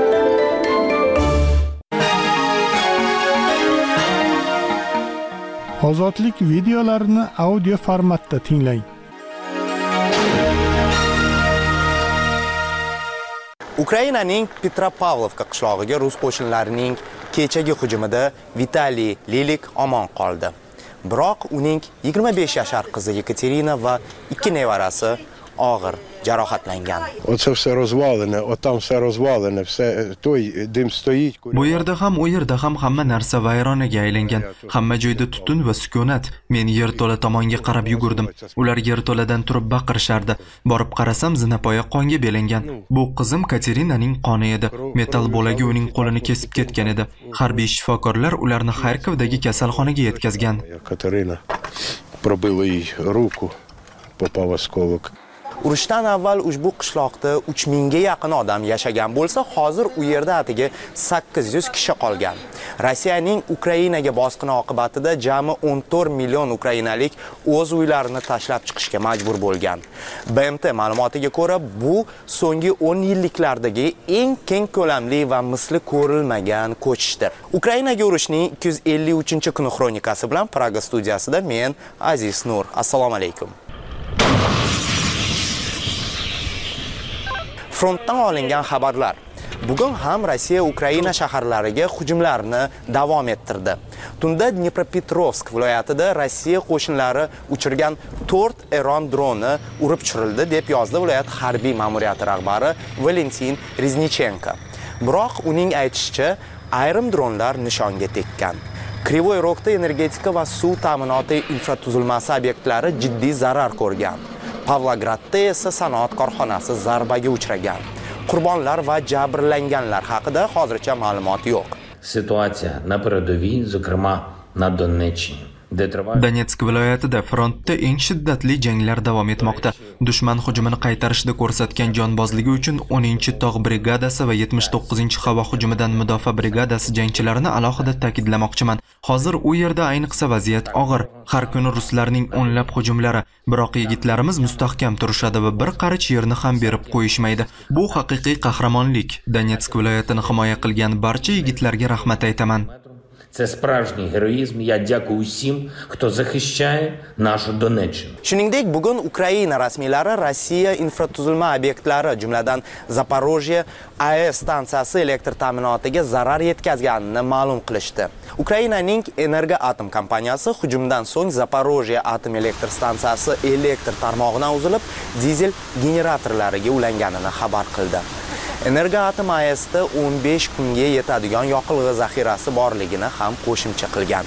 Speaker 3: Ozodlik videolarini audio formatda tinglang.
Speaker 9: Ukrainaning Petropavlovka qishlog'iga rus qo'shinlarining kechagi hujumida Vitaliy Lilik omon qoldi. Biroq uning yigirma besh yashar qizi Yekaterina va ikki nevarasi og'ir jarohatlangan.
Speaker 10: Oце все розвалене, отам все розвалене, все той dim стоїть.
Speaker 1: Bu yerda ham, u yerda ham hamma narsa vayronaga aylangan. Hamma joyda tutun va sukunat. Men yerto'la tomonga qarab yugurdim. Ular yerto'ladan turib baqirishardi. Borib qarasam, zinapoya qonga belangan. Bu qizim Katerinaning qoni edi. Metal bo'lagi uning qo'lini kesib ketgan edi. Harbiy shifokorlar ularni Xarkovdagi kasalxonaga yetkazgan.
Speaker 10: Katerina пробила ей руку, попал осколок.
Speaker 9: Urushdan avval ushbu qishloqda uch mingga yaqin odam yashagan bo'lsa, hozir u yerda atigi sakkiz yuz kishi qolgan. Rossiyaning Ukrainaga bosqini oqibatida jami o'n to'rt million ukrainalik o'z uylarini tashlab chiqishga majbur bo'lgan. B M T ma'lumotiga ko'ra, bu so'nggi o'n yilliklardagi eng keng ko'lamli va misli ko'rilmagan ko'chishdir. Ukrainaga urushning ikki yuz ellik uchinchi kuni xronikasi bilan Praga studiyasida men Aziz Nur. Assalomu alaykum. Frontdan olingan xabarlar. Bugun ham Rossiya Ukraina shaharlariga hujumlarni davom ettirdi. Tunda Dnepropetrovsk viloyatida Rossiya qo'shinlari uchirgan to'rt Eron droni urib tushirildi deb yozdi viloyat harbiy ma'muriyati rahbari Valentin Reznichenko. Biroq uning aytishicha, ayrim dronlar nishonga tekkan. Krivoy Rog'da energetika va suv ta'minoti infratuzilmasi obyektlari jiddiy zarar ko'rgan. Pavlogradda esa sanoat korxonasi zarbaga uchragan. Qurbonlar va jabrlanganlar haqida hozircha ma'lumot yo'q.
Speaker 11: Situatsiya na передовій, зокрема на Донеччині.
Speaker 1: Donetsk viloyatida frontda eng shiddatli janglar davom etmoqda. Dushman hujumini qaytarishda ko'rsatgan jonbozligi uchun o'ninchi tog' brigadasi va yetmish to'qqizinchi havo hujumidan mudofaa brigadasi jangchilarini alohida ta'kidlamoqchiman. Hozir u yerda ayniqsa vaziyat og'ir. Har kuni ruslarning o'nlab hujumlari, biroq yigitlarimiz mustahkam turishadi va bir qarich yerni ham berib qo'yishmaydi. Bu haqiqiy qahramonlik. Donetsk viloyatini himoya qilgan barcha yigitlarga rahmat aytaman.
Speaker 11: Це справжній героїзм. Я дякую усім, хто захищає нашу Донеччину.
Speaker 9: Shuningdek, bugun Ukraina rasmiylari Rossiya infratuzilma obyektlari, jumladan Zaporojye A E S stansiyasi elektr ta'minotiga zarar yetkazganini ma'lum qilishdi. Ukrainaning Energoatom kompaniyasi hujumdan so'ng Zaporojye atom elektr stansiyasi elektr tarmog'idan uzilib, dizel generatorlariga ulanganini xabar qildi. Energoatom A E S'da o'n besh kunga yetadigan yoqilg'i zaxirasi borligini ham qo'shimcha qilgan.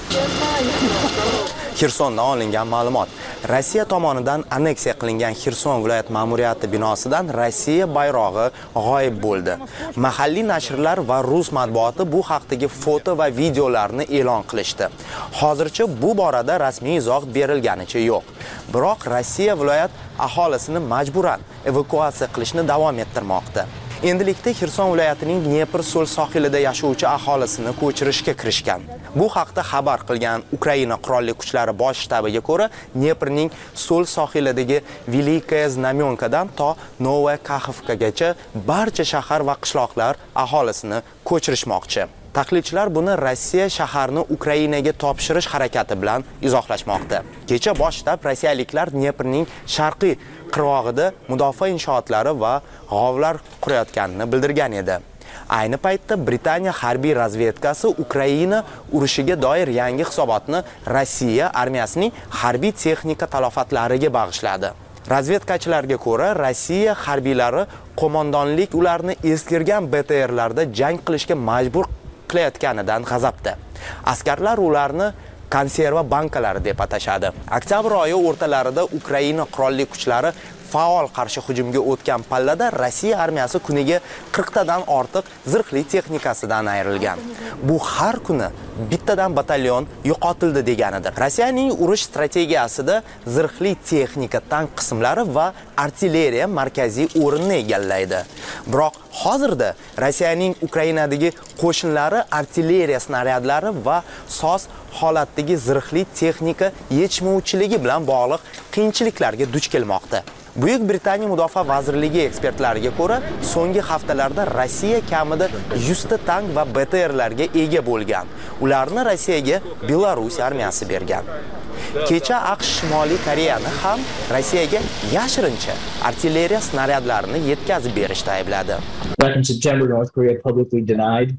Speaker 9: Xirsondan olingan ma'lumot. Rossiya tomonidan anneksiya qilingan Xirson viloyat ma'muriyati binosidan Rossiya bayrog'i g'oyib bo'ldi. Mahalliy nashrlar va rus matbuoti bu haqdagi foto va videolarni e'lon qilishdi. Hozircha bu borada rasmiy izoh berilganicha yo'q. Biroq Rossiya viloyat aholisini majburan evakuatsiya qilishni davom ettirmoqda. Endilikda Xirson viloyatining Dnepr so'l sohilida yashovchi aholisini ko'chirishga kirishgan. Bu haqda xabar qilgan Ukraina qurolli kuchlari bosh shtabiga ko'ra, Dneprning so'l sohilidagi Velikaya Znamyonkadan to Novaya Kaxovkagacha barcha shahar va qishloqlar aholisini ko'chirishmoqchi. Tahlilchilar buni Rossiya shaharni Ukrainaga topshirish harakati bilan izohlashmoqda. Kecha bosh shtab rossiyaliklar Dneprning sharqiy qirg'og'ida mudofaa inshootlari va g'ovlar qurayotganini bildirgan edi. Ayni paytda Britaniya harbiy razvedkasi Ukraina urushiga doir yangi hisobotni Rossiya armiyasining harbiy texnika talofatlariga bag'ishladi. Razvedkachilarga ko'ra, Rossiya harbiylari qo'mondonlik ularni eskirgan B T R'larda jang qilishga majbur qilayotganidan g'azabda. Askarlar ularni konserva bankalari deb atashadi. Oktyabr oyi o'rtalarida Ukraina qurolli kuchlari faol qarshi hujumga o'tgan pallada Rossiya armiyasi kuniga qirq tadan ortiq zirhli texnikasidan ayrilgan. Bu har kuni bittadan batalyon yo'qotildi deganidir. Rossiyaning urush strategiyasida zirhli texnika, tank qismlari va artilleriya markaziy o'rinni egallaydi. Biroq hozirda Rossiyaning Ukrainadagi qo'shinlari artilleriya snaryadlari va soz holatdagi zirhli texnika yetishmovchiligi bilan bog'liq qiyinchiliklarga duch kelmoqda. Buyuk Britaniya Mudofaa vazirligi ekspertlariga ko'ra, so'nggi haftalarda Rossiya kamida yuz ta tank va B T R'larga ega bo'lgan. Ularni Rossiyaga Belarus armiyasi bergan. Kecha AQSh Shimoliy Koreyani ham Rossiyaga yashirincha artilleriya snaryadlarini yetkazib berishda aybladi.
Speaker 12: Back in September, North Korea publicly denied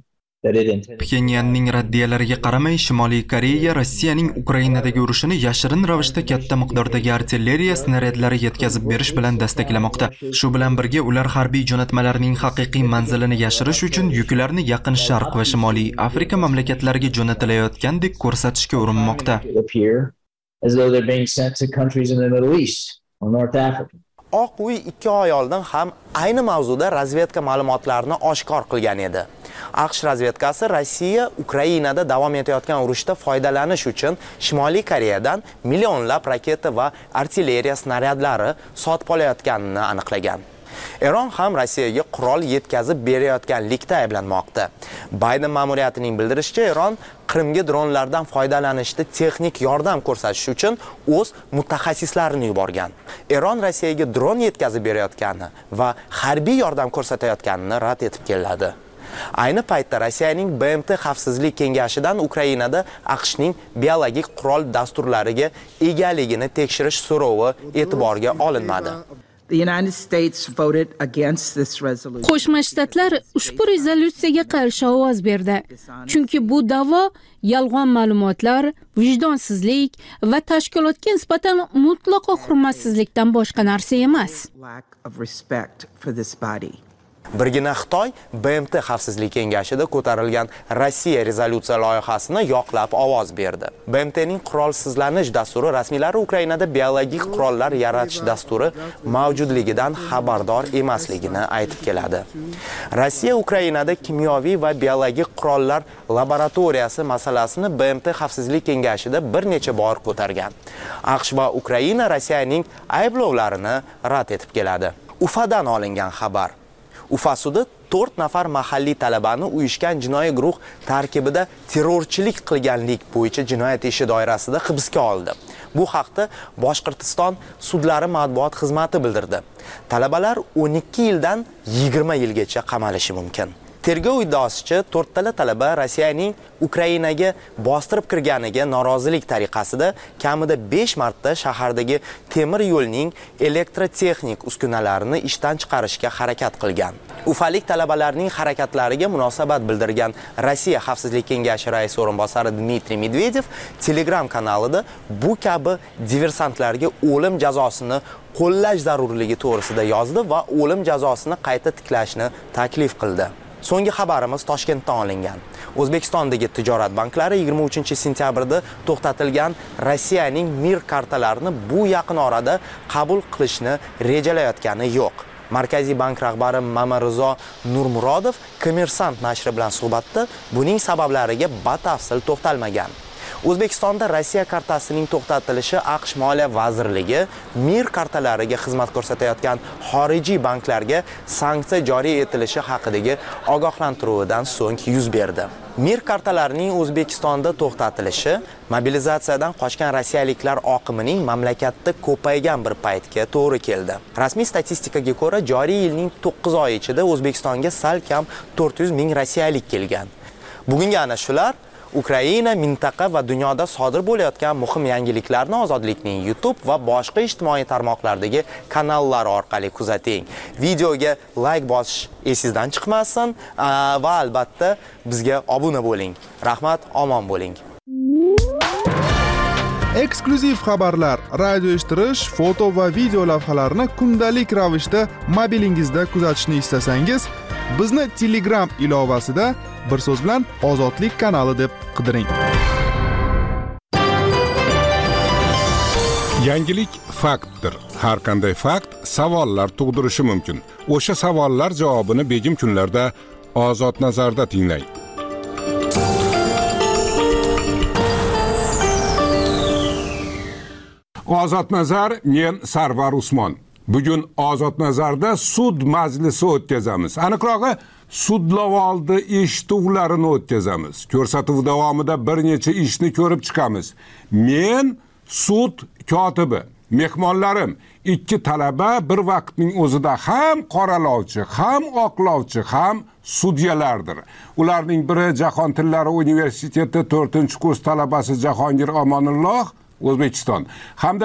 Speaker 1: Pxenyanning raddiyalariga qaramay, Shimoliy Koreya Rossiyaning Ukrainadagi urushini yashirin ravishda katta miqdordagi artilleriya snaryadlari yetkazib berish bilan dastaklamoqda. Shu bilan birga ular harbiy jo'natmalarning haqiqiy manzilini yashirish uchun yuklarni Yaqin Sharq va Shimoliy Afrika mamlakatlariga jo'natilayotgandek ko'rsatishga urinmoqda.
Speaker 9: Oq uy ikki oy oldin ham ayni mavzuda razvedka ma'lumotlarini oshkor qilgan edi. AQSh razvedkasi Rossiya Ukrainada davom etayotgan urushda foydalanish uchun Shimoliy Koreyadan millionlab raketa va artilleriya snaryadlari sotib olayotganini aniqlagan. Eron ham Rossiyaga qurol yetkazib berayotganlikda ayblanmoqda. Bayden ma'muriyatining bildirishicha, Eron Qrimga dronlardan foydalanishda texnik yordam ko'rsatish uchun o'z mutaxassislarini yuborgan. Eron Rossiyaga dron yetkazib berayotgani va harbiy yordam ko'rsatayotganini rad etib keladi. Ayni paytda Rossiyaning B M T Xavfsizlik kengashidan Ukrainada AQShning biologik qurol dasturlariga egaligini tekshirish so'rovi e'tiborga olinmadi.
Speaker 8: Qo'shma Shtatlar ushbu rezolyutsiyaga qarshi ovoz berdi. Chunki bu da'vo yolg'on ma'lumotlar, vijdonsizlik va tashkilotga nisbatan mutlaqo hurmatsizlikdan boshqa narsa emas.
Speaker 9: Birgina Xitoy B M T Xavfsizlik kengashida ko'tarilgan Rossiya rezolyutsiya loyihasini yoqlab ovoz berdi. B M T'ning qurolsizlanish dasturi rasmiylari Ukrainada biologik qurollar yaratish dasturi mavjudligidan xabardor emasligini aytib keladi. Rossiya Ukrainada kimyoviy va biologik qurollar laboratoriyasi masalasini B M T Xavfsizlik kengashida bir necha bor ko'targan. AQSh va Ukraina Rossiyaning ayblovlarini rad etib keladi. Ufadan olingan xabar. Ufa sudi to'rt nafar mahalliy talabani uyushgan jinoiy guruh tarkibida terrorchilik qilganlik bo'yicha jinoyat ishi doirasida hibsga oldi. Bu haqda Boshqirdiston sudlari matbuot xizmati bildirdi. Talabalar o'n ikki yildan yigirma yilgacha qamalishi mumkin. Tergov iddaosicha to'rttala talaba Rossiyaning Ukrainaga bostirib kirganiga norozilik tariqasida kamida besh marta shahardagi temir yo'lning elektrotexnik uskunalarini ishdan chiqarishga harakat qilgan. Ufalik talabalarning harakatlariga munosabat bildirgan Rossiya Xavfsizlik kengashi raisi o'rinbosari Dmitriy Medvedev Telegram kanalida bu kabi diversantlarga o'lim jazosini qo'llash zarurligi to'g'risida yozdi va o'lim jazosini qayta tiklashni taklif qildi. So'nggi xabarimiz Toshkentdan olingan. O'zbekistondagi tijorat banklari yigirma uchinchi sentyabrda to'xtatilgan Rossiyaning Mir kartalarini bu yaqin orada qabul qilishni rejalayotgani yo'q. Markaziy bank rahbari Mamarizo Nurmurodov Kommersant nashri bilan suhbatda buning sabablariga batafsil to'xtalmagan. O'zbekistonda Rossiya kartasining to'xtatilishi AQSh Moliya vazirligi Mir kartalariga xizmat ko'rsatayotgan xorijiy banklarga sanksiya joriy etilishi haqidagi ogohlantiruvidan so'ng yuz berdi. Mir kartalarining O'zbekistonda to'xtatilishi mobilizatsiyadan qochgan rossiyaliklar oqimining mamlakatda ko'paygan bir paytga to'g'ri keldi. Rasmiy statistikaga ko'ra, joriy yilning to'qqiz oyi ichida O'zbekistonga sal kam to'rt yuz ming rossiyalik kelgan. Bugungi ana shular Ukraina, mintaqa va dunyoda sodir bo'layotgan muhim yangiliklarni Ozodlikning YouTube va boshqa ijtimoiy tarmoqlardagi kanallar orqali kuzating. Videoga like bosish esingizdan chiqmasin va albatta bizga obuna bo'ling. Rahmat, omon bo'ling.
Speaker 2: Eksklyuziv xabarlar, radio eshittirish, foto va video lavhalarni kundalik ravishda mobilingizda kuzatishni istasangiz, bizni Telegram ilovasida bir so'z bilan Ozodlik kanali deb qidiring.
Speaker 5: Yangilik faktdir. Har qanday fakt savollar tug'dirishi mumkin. O'sha savollar javobini begim kunlarda Ozod nazarda tinglang. Ozod nazar, men Sarvar Usmon. Bugun Ozod nazarda sud majlisi o'tkazamiz. Aniqrog'i, sud lavoldi eshituvlarini o'tkazamiz. Ko'rsatuv davomida bir necha ishni ko'rib chiqamiz. Men sud kotibi, mehmonlarim ikki talaba bir vaqtning o'zida ham qoralovchi, ham oqlovchi, ham sudyalardir. Ularning biri Jahon tillari universiteti to'rtinchi kurs talabasi Jahongir Omonulloh, O'zbekiston, hamda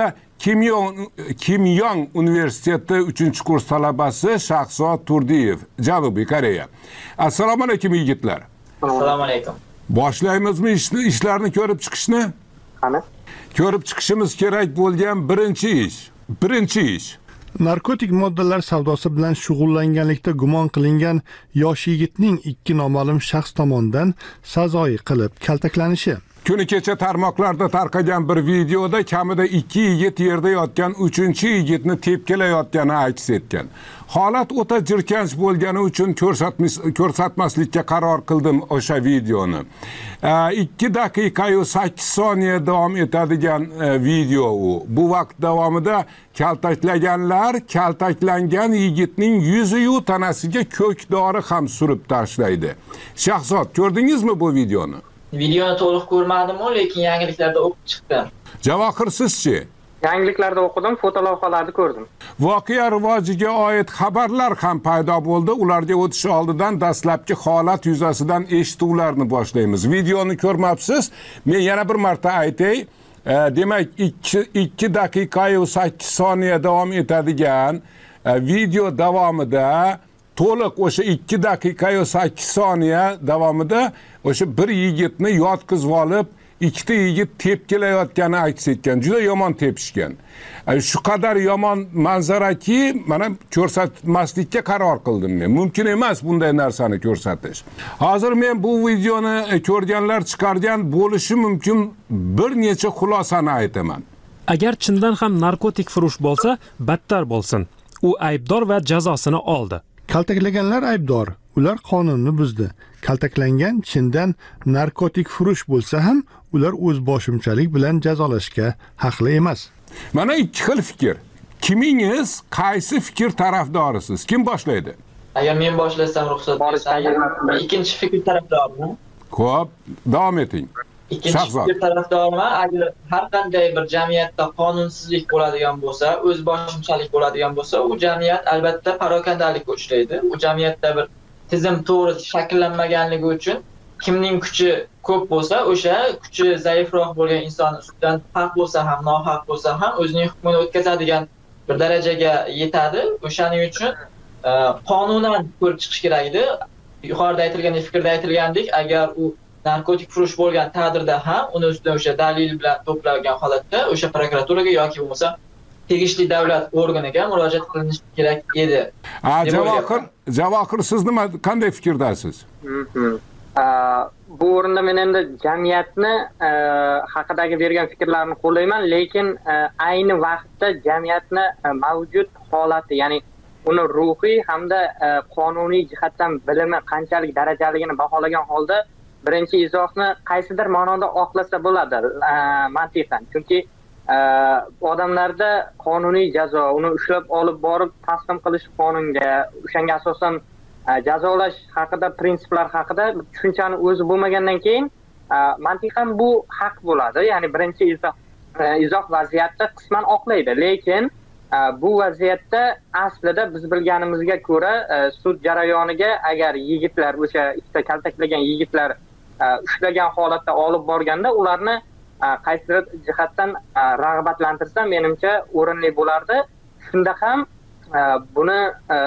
Speaker 5: Kimyong universiteti uchinchi kurs talabasi Shahzod Turdiyev, Janubiy Koreya. Assalomu alaykum yigitlar.
Speaker 13: Assalomu alaykum.
Speaker 5: Boshlaymizmi ishni, ishlarni ko'rib chiqishni?
Speaker 13: Qani?
Speaker 5: Ko'rib chiqishimiz kerak bo'lgan birinchi ish. Birinchi ish.
Speaker 3: Narkotik moddalar savdosi bilan shug'ullanganlikda gumon qilingan yosh yigitning ikki noma'lum shaxs tomonidan sazoyi qilib kaltaklanishi.
Speaker 5: Kuni kecha tarmoqlarda tarqagan bir videoda kamida ikki yigit yerda yotgan uchinchi yigitni tepkilayotgani aks etgan. Holat o'ta jirkanch bo'lgani uchun ko'rsatmaslikka qaror qildim o'sha videoni. ikki daqiqa yu sakkiz soniya davom etadigan video u. Bu vaqt davomida kaltaklaganlar kaltaklangan yigitning yuzi yu tanasiga ko'k dori ham surib tashlaydi. Shahzod, ko'rdingizmi bu videoni?
Speaker 13: Videoni to'liq ko'rmadim-ku, lekin yangiliklarda o'qib chiqdim.
Speaker 5: Javohir, sizchi?
Speaker 14: Yangiliklarda o'qidim, fotolavhalarni ko'rdim.
Speaker 5: Voqea rivojiga oid xabarlar ham paydo bo'ldi. Ularga o'tish oldidan dastlabki holat yuzasidan eshituvlarni boshlaymiz. Videoni ko'rmabsiz? Men yana bir marta aytay. E, demak, ikki daqiqa yu sakkiz soniya davom etadigan e, video davomida to'liq o'sha ikki daqiqa yu sakkiz soniya davomida o'sha bir yigitni yotqizib olib, ikkita yigit tepkilayotgani aks etgan. Juda yomon tepishgan. Shu qadar yomon manzaraki, mana ko'rsatmaslikka qaror qildim men. Mumkin emas bunday narsani ko'rsatish. Hozir men bu videoni ko'rganlar chiqargan bo'lishi mumkin bir necha xulosani aytaman.
Speaker 7: Agar chindan ham narkotik furush bo'lsa, battar bo'lsin. U aybdor va jazosini oldi.
Speaker 3: Kaltaklaganlar aybdor, ular qonunni buzdi. Kaltaklangan chindan narkotik furush bo'lsa ham, ular o'z boshimchalik bilan jazolashga haqli emas.
Speaker 5: Mana ikki xil fikr. Kimingiz qaysi fikr tarafdorisiz? Kim boshlaydi?
Speaker 13: Agar men boshlasam ruxsat bersangiz, ikkinchi fikr tarafdoriman.
Speaker 5: Xo'p, davom eting.
Speaker 13: Ikkinchi fikr tarafdoriman. Agar har qanday bir jamiyatda qonunsizlik bo'ladigan bo'lsa, o'z boshimchalik bo'ladigan bo'lsa, u jamiyat albatta parokandalikka uchraydi. U jamiyatda bir tizim to'g'ri shakllanmaganligi uchun kimning kuchi ko'p bo'lsa, o'sha kuchi zaifroq bo'lgan inson ustidan haq bo'lsa ham, nohaq bo'lsa ham o'zining hukmini o'tkazadigan bir darajaga yetadi. O'shaning uchun qonunan ko'rib chiqish kerak edi. Yuqorida aytilgan fikrda aytilgandek, agar u narkotik furush bo'lgan taqdirda ham uni ustidan o'sha dalil bilan to'plangan holatda o'sha prokuraturaga yoki bo'lmasa tegishli davlat organiga murojaat qilinishi kerak edi.
Speaker 5: Ha, Javohir, Javohir siz nima qanday fikrdasiz?
Speaker 14: Bu o'rinda men endi jamiyatni haqidagi bergan fikrlarni qo'llayman, lekin ayni vaqtda jamiyatni mavjud holati, ya'ni uni ruhiy hamda qonuniy jihatdan bilimi qanchalik darajaligini baholagan holda birinchi izohni qaysidir ma'noda oqlasa bo'ladi mantiqan. Chunki odamlarda qonuniy jazo, uni ushlab olib borib taslim qilish qonunga, o'shanga asosan jazolash haqida, prinsiplar haqida tushunchani o'zi bo'lmagandan keyin mantiqan bu haq bo'ladi. Ya'ni birinchi izoh izoh vaziyatda qisman oqlaydi, lekin bu vaziyatda aslida biz bilganimizga ko'ra sud jarayoniga agar yigitlar, o'sha ikkita kaltaklagan yigitlar ushlagan holatda olib borganda ularni qaysidir jihatdan rag'batlantirsa menimcha o'rinli bo'lardi. Shunda ham buni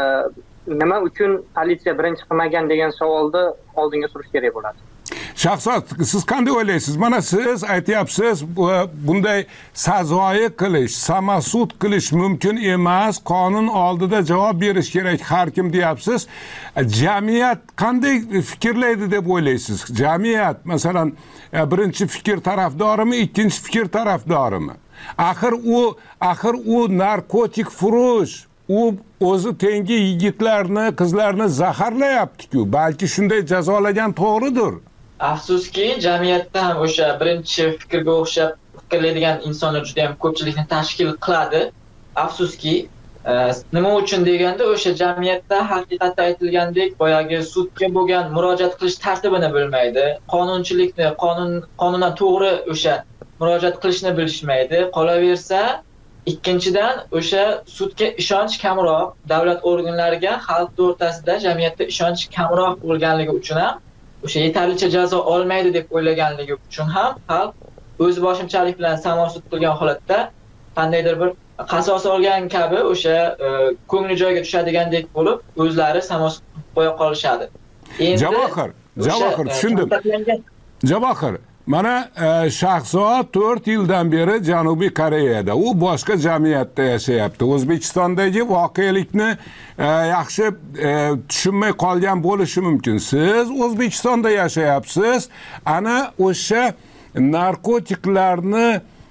Speaker 14: nima uchun politsiya birinchi qilmagan degan savolni oldinga surish kerak bo'ladi.
Speaker 5: Shahzod, siz qanday o'ylaysiz? Mana siz aytyapsiz, bunday sazoyi qilish, samasud qilish mumkin emas, qonun oldida javob berish kerak har kim deyapsiz. Jamiyat qanday fikrlaydi deb o'ylaysiz? Jamiyat, masalan, birinchi fikr tarafdorimi, ikkinchi fikr tarafdorimi? Axir u, axir u narkotik furush, u o'zi tengi yigitlarni, qizlarni zaharlayapti-ku. Balki shunday jazolagan to'g'ridir.
Speaker 13: Afsuski, jamiyatda ham o'sha birinchi fikrga o'xshab fikrlaydigan insonlar juda ham ko'pchilikni tashkil qiladi. Afsuski, nima uchun deganda o'sha jamiyatda haqiqatda aytilgandek boyagi sudga bo'lgan murojaat qilish tartibini bilmaydi. Qonunchilikni, qonun qonundan to'g'ri o'sha murojaat qilishni bilishmaydi. Qolaversa, ikkinchidan o'sha sudga ishonch kamroq, davlat organlariga xalq o'rtasida jamiyatda ishonch kamroq bo'lganligi uchun ham o'sha yetarlicha jazo olmaydi deb o'ylaganligi uchun ham xalq o'z boshimchalik bilan samosud qilgan holatda qandaydir bir qasos olgan kabi o'sha ko'ngli joyiga tushadigandek bo'lib o'zlari samosud qo'ya qolishadi.
Speaker 5: Javohir, Javohir tushundim. Javohir, mana Shahzod to'rt yildan beri Janubiy Koreyada, u boshqa jamiyatda yashayapti. O'zbekistondagi voqelikni yaxshi tushunmay qolgan bo'lishi mumkin. Siz O'zbekistonda yashayapsiz. Ana o'sha narkotiklarni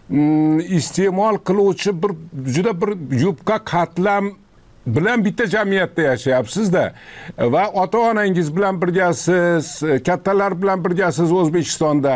Speaker 5: iste'mol qiluvchi bir juda bir yubqa qatlam bilan bitta jamiyatda yashayapsiz-da va ota-onangiz bilan birgasiz, kattalar bilan birgasiz O'zbekistonda.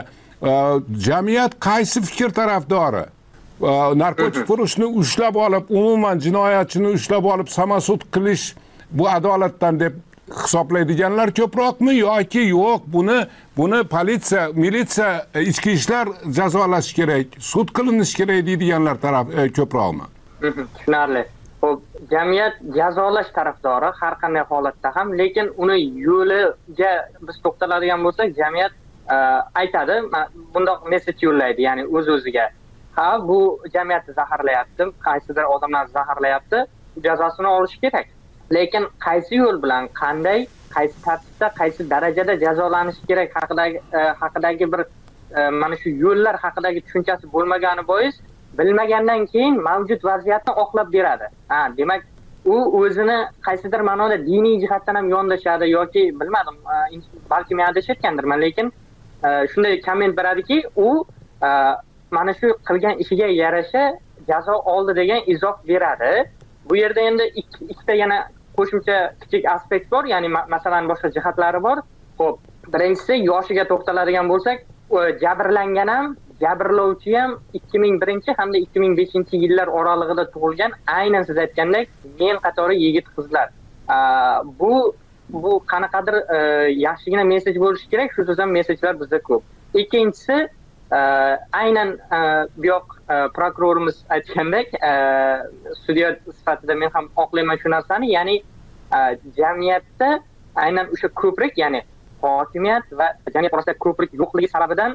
Speaker 5: Jamiyat qaysi fikr tarafdori? Narkotik furushni ushlab olib, umuman jinoyatchini ushlab olib samasud qilish bu adolatdan deb hisoblaydiganlar ko'proqmi yoki yo'q, buni buni politsiya, militsiya, ichki ishlar jazolash kerak, sud qilinish kerak deydiganlar taraf ko'proqmi?
Speaker 14: Tushunarli. Xo'p, jamiyat jazolash tarafdori har qanday holatda ham, lekin uni yo'liga biz to'xtaladigan bo'lsak, jamiyat aytadi, bundoq mesej yo'llaydi, ya'ni o'z-o'ziga. Ha, bu jamiyatni zaharlayapti, qaysidir odamlar zaharlayapti, jazosini olish kerak. Lekin qaysi yo'l bilan, qanday, qaysi tartibda, qaysi darajada jazolanishi kerak haqidagi haqidagi bir mana shu yo'llar haqidagi tushunchasi bo'lmagani bois bilmagandan keyin mavjud vaziyatni oqlab beradi. Ha, demak, u o'zini qaysidir ma'noda diniy jihatdan ham yondashadi yoki bilmadim, balki men adashayotgandirman, lekin shunday komment beradiki, u mana shu qilgan ishiga yarasha jazo oldi degan izoh beradi. Bu yerda endi ikkita yana qo'shimcha kichik aspekt bor, ya'ni masalan boshqa jihatlari bor. Xo'p, birinchisi yoshiga to'xtaladigan bo'lsak, jabrlangan ham, jabrlovchi ham ikki ming birinchi hamda ikki ming beshinchi yillar oralig'ida tug'ilgan, aynan siz aytgandek, men qatori yigit qizlar. Bu bu qanaqadir yaxshigina mesej bo'lishi kerak, shu so'zdan mesejlar bizda ko'p. Ikkinchisi, aynan bu yoq prokurorimiz aytgandek, sudya sifatida men ham oqlayman shu narsani, ya'ni jamiyatda aynan o'sha ko'prik, ya'ni hokimiyat va jamiyat orasida ko'prik yo'qligi sababidan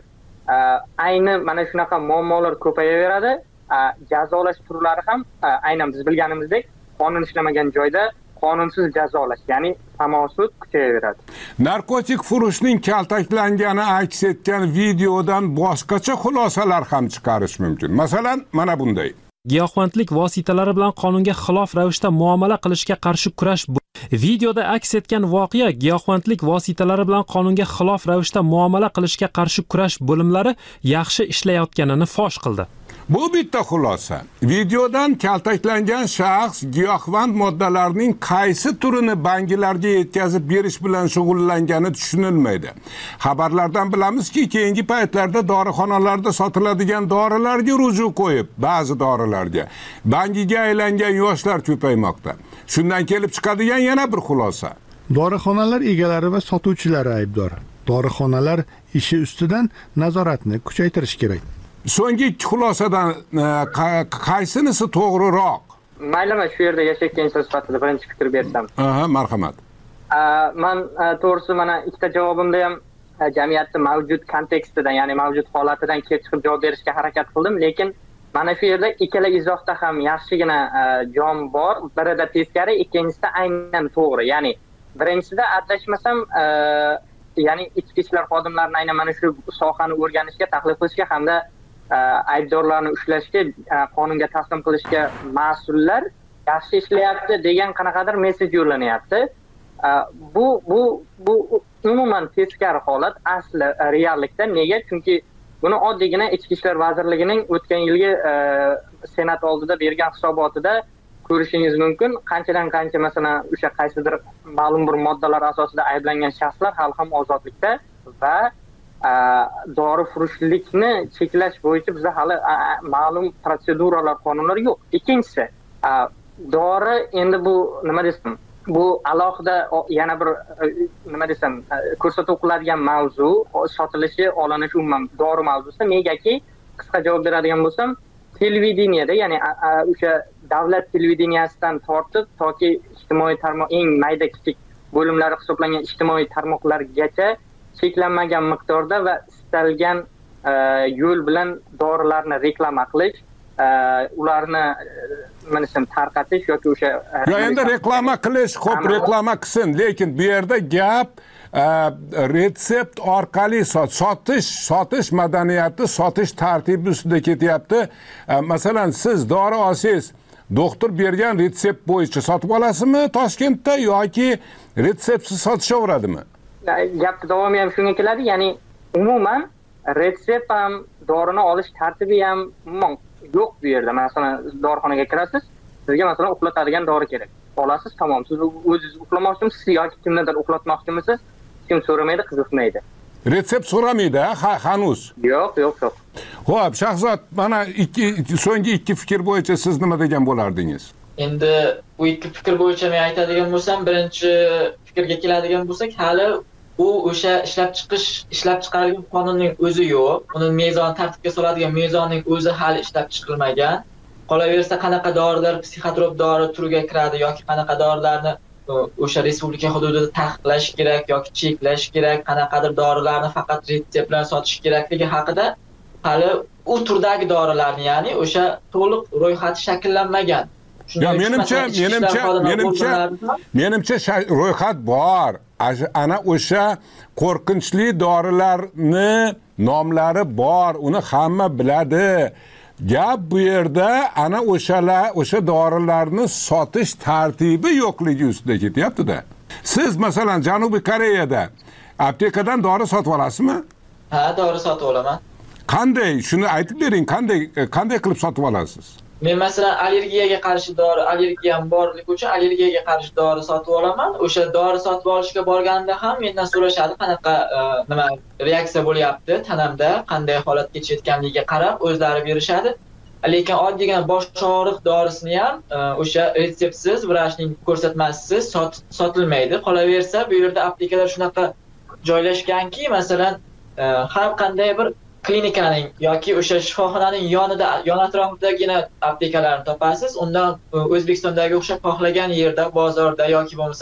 Speaker 14: ayni mana shunaqa muammolar ko'payaveradi. Jazolash turlari ham aynan biz bilganimizdek qonun ishlamagan joyda qonunsiz jazolash, ya'ni samosud kuchayaveradi.
Speaker 5: Narkotik furushning kaltaklangani aks etgan videodan boshqacha xulosalar ham chiqarish mumkin. Masalan, mana bunday.
Speaker 7: Giyohvandlik vositalari bilan qonunga xilof ravishda muomala qilishga qarshi kurash. Videoda aks etgan voqea giyohvandlik vositalari bilan qonunga xilof ravishda muomala qilishga qarshi kurash bo'limlari yaxshi ishlayotganini fosh qildi.
Speaker 5: Bu bitta xulosa. Videodan kaltaklangan shaxs giyohvand moddalarning qaysi turini banklarga yetkazib berish bilan shug'ullangani tushunilmaydi. Xabarlardan bilamizki, keyingi paytlarda dorixonalarda sotiladigan dorilarga ruju qo'yib, ba'zi dorilarga bangiga aylangan yoshlar ko'paymoqda. Shundan kelib chiqadigan yana bir xulosa.
Speaker 3: Dorixonalar egalari va sotuvchilari aybdor. Dorixonalar ishi ustidan nazoratni kuchaytirish kerak.
Speaker 5: So'nggi ikki xulosadan qaysinisi to'g'riroq?
Speaker 14: Maylimi, shu yerda yashayotgan inson sifatida birinchi fikr bersam.
Speaker 5: Aha, marhamat.
Speaker 14: Men to'g'risi mana ikkita javobimda ham jamiyatning mavjud kontekstidan, ya'ni mavjud holatidan kelib chiqib javob berishga harakat qildim, lekin mana shu yerda ikkala izohda ham yaxshigina jon bor. Birida teskari, ikkinchisida aynan to'g'ri. Ya'ni birinchisida adashmasam, ya'ni ichki ishlar xodimlarini aynan mana shu sohani o'rganishga, tahlil qilishga hamda aybdorlarni ushlashga, qonunga taslim qilishga mas'ullar yaxshi ishlayapti degan qanaqadir mesej yo'llanyapti. Bu bu bu umuman teskari holat asli reallikda. Nega? Chunki buni oddiygina Ichki ishlar vazirligining o'tgan yilgi senat oldida bergan hisobotida ko'rishingiz mumkin. Qanchadan qancha masalan o'sha qaysidir ma'lum bir moddalar asosida ayblangan shaxslar hali ham ozodlikda va dorifurushlikni cheklash bo'yicha bizda hali ma'lum protseduralar, qonunlar yo'q. Ikkinchisi, dori endi bu nima desam, bu alohida yana bir nima desam, ko'rsatuv qiladigan mavzu, sotilishi, olinishi umuman dori mavzusi. Negaki, qisqa javob beradigan bo'lsam, televideniyada, ya'ni o'sha davlat televideniyasidan tortib toki ijtimoiy tarmoq eng mayda kichik bo'limlari hisoblangan ijtimoiy tarmoqlargacha cheklanmagan miqdorda va istalgan yo'l bilan dorilarni reklama qilish, ularni nima desam tarqatish yoki o'sha
Speaker 5: yo endi reklama qilish, xo'p reklama qilsin, lekin bu yerda gap retsept orqali sotish, sotish madaniyati, sotish tartibi ustida ketyapti. Masalan, siz dori olsangiz, doktor bergan retsept bo'yicha sotib olasizmi Toshkentda yoki retseptsiz sotishaveradimi?
Speaker 14: Gapni davomi ham shunga keladi, ya'ni umuman retsept ham, dorini olish tartibi ham umuman yo'q bu yerda. Masalan, dorixonaga kirasiz, sizga masalan uxlatadigan dori kerak. Olasiz, tamom. Siz o'zingiz uxlamoqchimisiz yoki kimnidir uxlatmoqchimisiz? Kim so'ramaydi, qiziqmaydi.
Speaker 5: Retsept so'ramaydi, ha, hanuz.
Speaker 14: Yo'q, yo'q, yo'q.
Speaker 5: Xo'p, Shahzod, mana ikki so'nggi ikki fikr bo'yicha siz nima degan bo'lardingiz?
Speaker 13: Endi bu ikki fikr bo'yicha men aytadigan bo'lsam, birinchi fikrga keladigan bo'lsak, hali u o'sha ishlab chiqish, ishlab chiqarilgan qonunning o'zi yo'q. Uning mezon tartibga soladigan mezonning o'zi hali ishlab chiqilmagan. Qolaversa, qanaqa dorilar psixotrop dori turiga kiradi yoki qanaqa dorilarni o'sha respublika hududida taqiqlash kerak yoki cheklash kerak, qanaqadir dorilarni faqat retsept bilan sotish kerakligi haqida hali u turdagi dorilarni, ya'ni o'sha to'liq ro'yxati shakllanmagan.
Speaker 5: Ya menimcha, menimcha, menimcha, menimcha ro'yxat bor. Ana o'sha qo'rqinchli dorilarni nomlari bor, uni hamma biladi. Gap bu yerda ana o'shalar, o'sha dorilarni sotish tartibi yo'qligi ustida ketyapti-da. Siz masalan Janubiy Koreyada aptekadan dori sotib olasizmi?
Speaker 13: Ha, dori sotib olaman.
Speaker 5: Qanday? Shuni aytib bering, qanday qanday qilib sotib olasiz?
Speaker 13: Men masalan allergiyaga qarshi dori, allergiyam borligi uchun allergiyaga qarshi dori sotib olaman. O'sha dori sotib olishga borganimda ham mendan so'rashadi, qanaqa nima reaksiya bo'lyapti tanamda, qanday holat kechayotganligiga qarab o'zlari berishadi. Lekin oddiygina bosh og'riq dorisini ham o'sha retseptsiz, vrachning ko'rsatmasisiz sotilmaydi. Qolaversa, bu yerda aptekalar shunaqa joylashganki, masalan, har qanday bir klinikaning yoki o'sha shifoxonaning yonida, yon atrofidagina aptekalarni topasiz. Undan O'zbekistondagi o'xshab xohlagan yerda, bozorda yoki bo'lmasa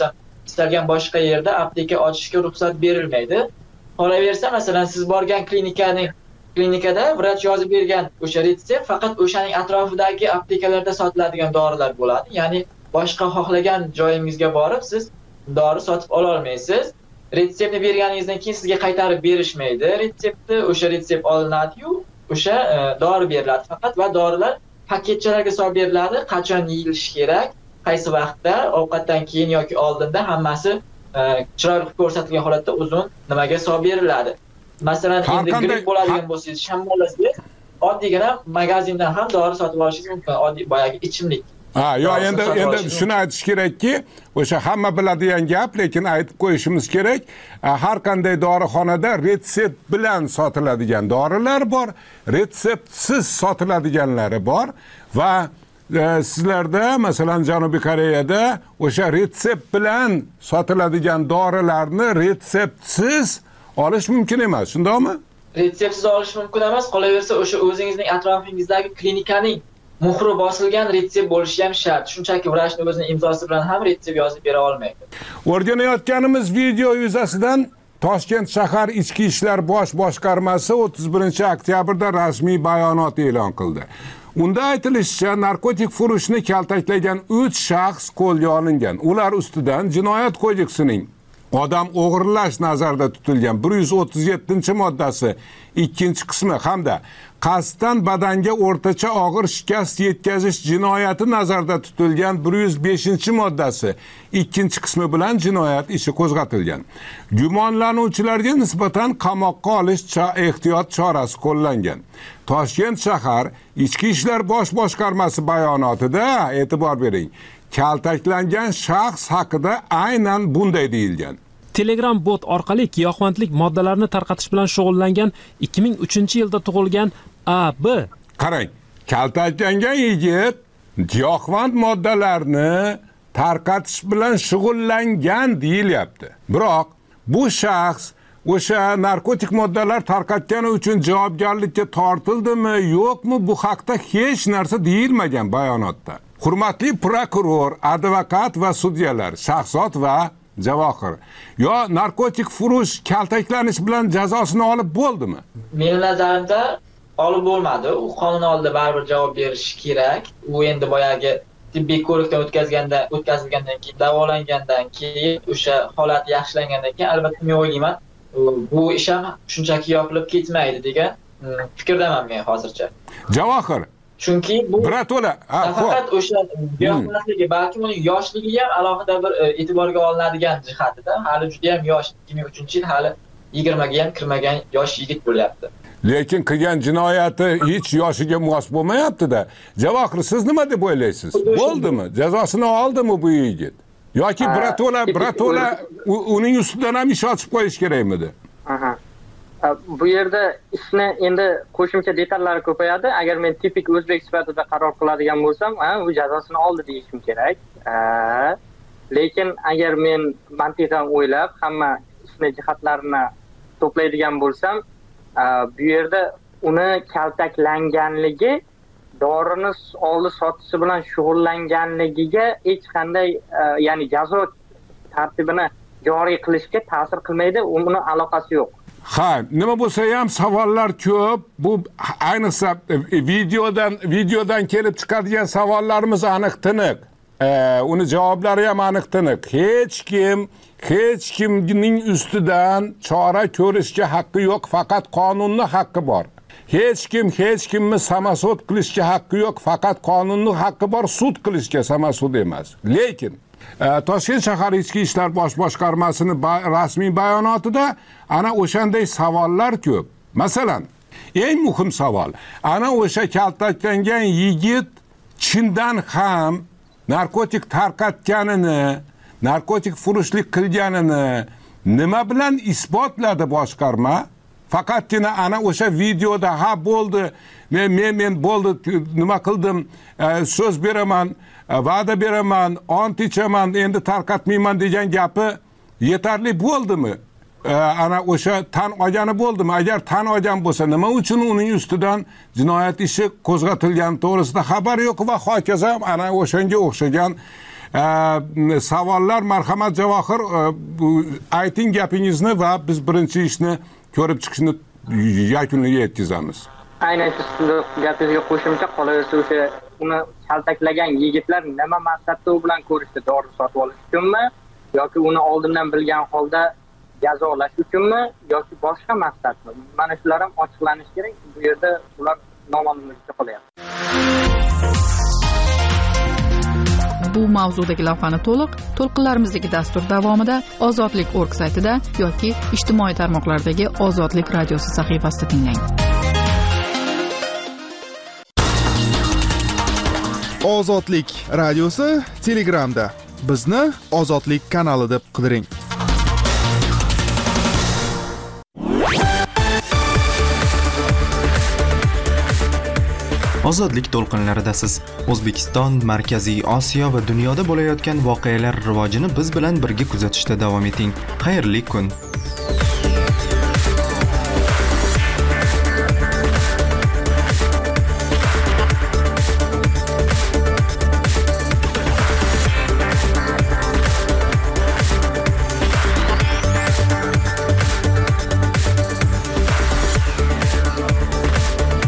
Speaker 13: istalgan boshqa yerda apteka ochishga ruxsat berilmaydi. Qolaversa, masalan, siz borgan klinikaning klinikada vrach yozib bergan o'sha retsept faqat o'shaning atrofidagi aptekalarda sotiladigan dorilar bo'ladi. Ya'ni boshqa xohlagan joyingizga borib siz dori sotib ola olmaysiz. Retseptni berganingizdan keyin sizga qaytarib berishmaydi. Retseptni o'sha retsept olinadi-yu, o'sha dori beriladi faqat va dorilar paketchalarga solib beriladi. Qachon yeyilishi kerak, qaysi vaqtda, ovqatdan keyin yoki oldinda hammasi chiroyli ko'rsatilgan holatda uzun nimaga solib beriladi. Masalan, endi gripp bo'ladigan bo'lsangiz, shamollasangiz, oddiygina magazindan ham dori sotib olishingiz mumkin. Oddiy boyagi ichimlik.
Speaker 5: Ha, yo endi endi shuni aytish kerakki, o'sha hamma biladigan gap, lekin aytib qo'yishimiz kerak. Har qanday dorixonada retsept bilan sotiladigan dorilar bor, retseptsiz sotiladiganlari bor va e, sizlarda masalan Janubiy Koreyada o'sha retsept bilan sotiladigan dorilarni retseptsiz olish mumkin emas, shundaymi?
Speaker 13: Retseptsiz olish mumkin emas, qolaversa o'sha o'zingizning atrofingizdagi klinikaning muhri bosilgan retsept bo'lishi ham shart. Shunchaki vrachning o'zining imzosi bilan ham retsept yozib bera olmaydi.
Speaker 5: O'rganayotganimiz video yuzasidan Toshkent shahar Ichki ishlar bosh boshqarmasi o'ttiz birinchi oktyabrda rasmiy bayonot e'lon qildi. Unda aytilishicha, narkotik furushni kaltaklagan uch shaxs qo'lga olingan. Ular ustidan Jinoyat kodeksining odam o'g'irlash nazarda tutilgan bir yuz o'ttiz yettinchi moddasi ikkinchi qismi hamda qasddan badanga o'rtacha og'ir shikast yetkazish jinoyati nazarda tutilgan bir yuz beshinchi moddasi ikkinchi qismi bilan jinoyat ishi qo'zg'atilgan. Gumonlanuvchilarga nisbatan qamoqqa olish ehtiyot chorasi qo'llangan. Toshkent shahar Ichki ishlar bosh boshqarmasi bayonotida e'tibor bering. Kaltaklangan shaxs haqida aynan bunday deyilgan.
Speaker 7: Telegram bot orqali giyohvandlik moddalarini tarqatish bilan shug'ullangan ikki ming uchinchi yilda tug'ilgan A B.
Speaker 5: Qarang, kaltaklangan yigit giyohvand moddalarni tarqatish bilan shug'ullangan deyilyapti. Biroq bu shaxs o'sha narkotik moddalar tarqatgani uchun javobgarlikka tortildimi, yo'qmi, bu haqda hech narsa deyilmagan bayonotda. Hurmatli prokuror, advokat va sudyalar, Shahzod va Javohir, yo narkotik furush kaltaklanish bilan jazosini olib bo'ldimi?
Speaker 13: Mening nazarimda olib bo'lmadi. U qonun oldida baribir javob berishi kerak. U endi boyagi tibbiy ko'rikdan o'tkazganda, o'tkazilgandan keyin, davolangandan keyin, o'sha holat yaxshilangandan keyin albatta men o'ylayman, bu ish ham shunchaki yopilib ketmaydi degan fikrdaman men hozircha.
Speaker 5: Javohir,
Speaker 13: chunki bu
Speaker 5: Birato'la,
Speaker 13: faqat o'sha giyohvandligi, balki uning yoshligi ham alohida bir e'tiborga olinadigan jihatida. Hali juda ham yosh, ikki ming uchinchi yil, hali yigirmaga ham kirmagan yosh yigit bo'lyapti.
Speaker 5: Lekin qilgan jinoyati hech yoshiga mos bo'lmayapti-da. Javohir, siz nima deb o'ylaysiz? Bo'ldimi? Jazosini oldimi bu yigit? Yoki Birato'la, Birato'la uning ustidan ham ish ochib qo'yish kerakmidi?
Speaker 14: Aha. Bu yerda ishni endi qo'shimcha detallar ko'payadi. Agar men tipik o'zbek sifatida qaror qiladigan bo'lsam, ha, u jazosini oldi deyishim kerak. Lekin agar men mantiqan o'ylab, hamma ishni jihatlarini to'playdigan bo'lsam, bu yerda uni kaltaklanganligi, dorini oldi sotishi bilan shug'ullanganligiga hech qanday, ya'ni jazo tartibini joriy qilishga ta'sir qilmaydi, uni aloqasi yo'q.
Speaker 5: Ha, nima bo'lsa ham savollar ko'p. Bu ayniqsa videodan videodan kelib chiqadigan savollarimiz aniq tiniq. E, uni javoblari ham aniq tiniq. Hech kim, hech kimning ustidan chora ko'rishga haqqi yo'q, faqat qonunning haqqi bor. Hech kim hech kimni samasud qilishga haqqi yo'q, faqat qonunning haqqi bor, sud qilishga samasud emas. Lekin Toshkent shahar Ichki ishlar bosh boshqarmasining rasmiy bayonotida ana o'shanday savollar ko'p. Masalan, eng muhim savol, ana o'sha kaltaklangan yigit chindan ham narkotik tarqatganini, narkotik furushlik qilganini nima bilan isbotladi boshqarma? Faqatgina ana o'sha videoda ha bo'ldi, men men men bo'ldi, nima qildim, so'z beraman, va'da beraman, ont ichaman, endi tarqatmayman degan gapi yetarli bo'ldimi? Ana o'sha tan olgani bo'ldimi? Agar tan olgan bo'lsa, nima uchun uning ustidan jinoyat ishi qo'zg'atilgani to'g'risida xabar yo'q va hokazo ana o'shanga o'xshagan savollar. Marhamat Javohir, ayting gapingizni va biz birinchi ishni ko'rib chiqishni yakuniga yetkazamiz.
Speaker 14: Aynan siz gapingizga qo'shimcha qolaversa, o'sha uni kaltaklagan yigitlar nima maqsadda u bilan ko'rishdi? Dori sotib olish uchunmi yoki uni oldindan bilgan holda jazolash uchunmi yoki boshqa maqsadmi? Mana shular ham ochiqlanishi kerak. Bu yerda ular noma'lumlikda qolyapti.
Speaker 4: Bu mavzudagi lavhani to'liq to'lqinlarimizdagi dastur davomida ozodlik org saytida yoki ijtimoiy tarmoqlardagi Ozodlik radiosi sahifasida tinglang.
Speaker 2: Ozodlik radiosi Telegramda. Bizni Ozodlik kanali deb qidiring.
Speaker 1: Ozodlik to'lqinlaridasiz. O'zbekiston, Markaziy Osiyo va dunyoda bo'layotgan voqealar rivojini biz bilan birga kuzatishda davom eting. Xayrli kun.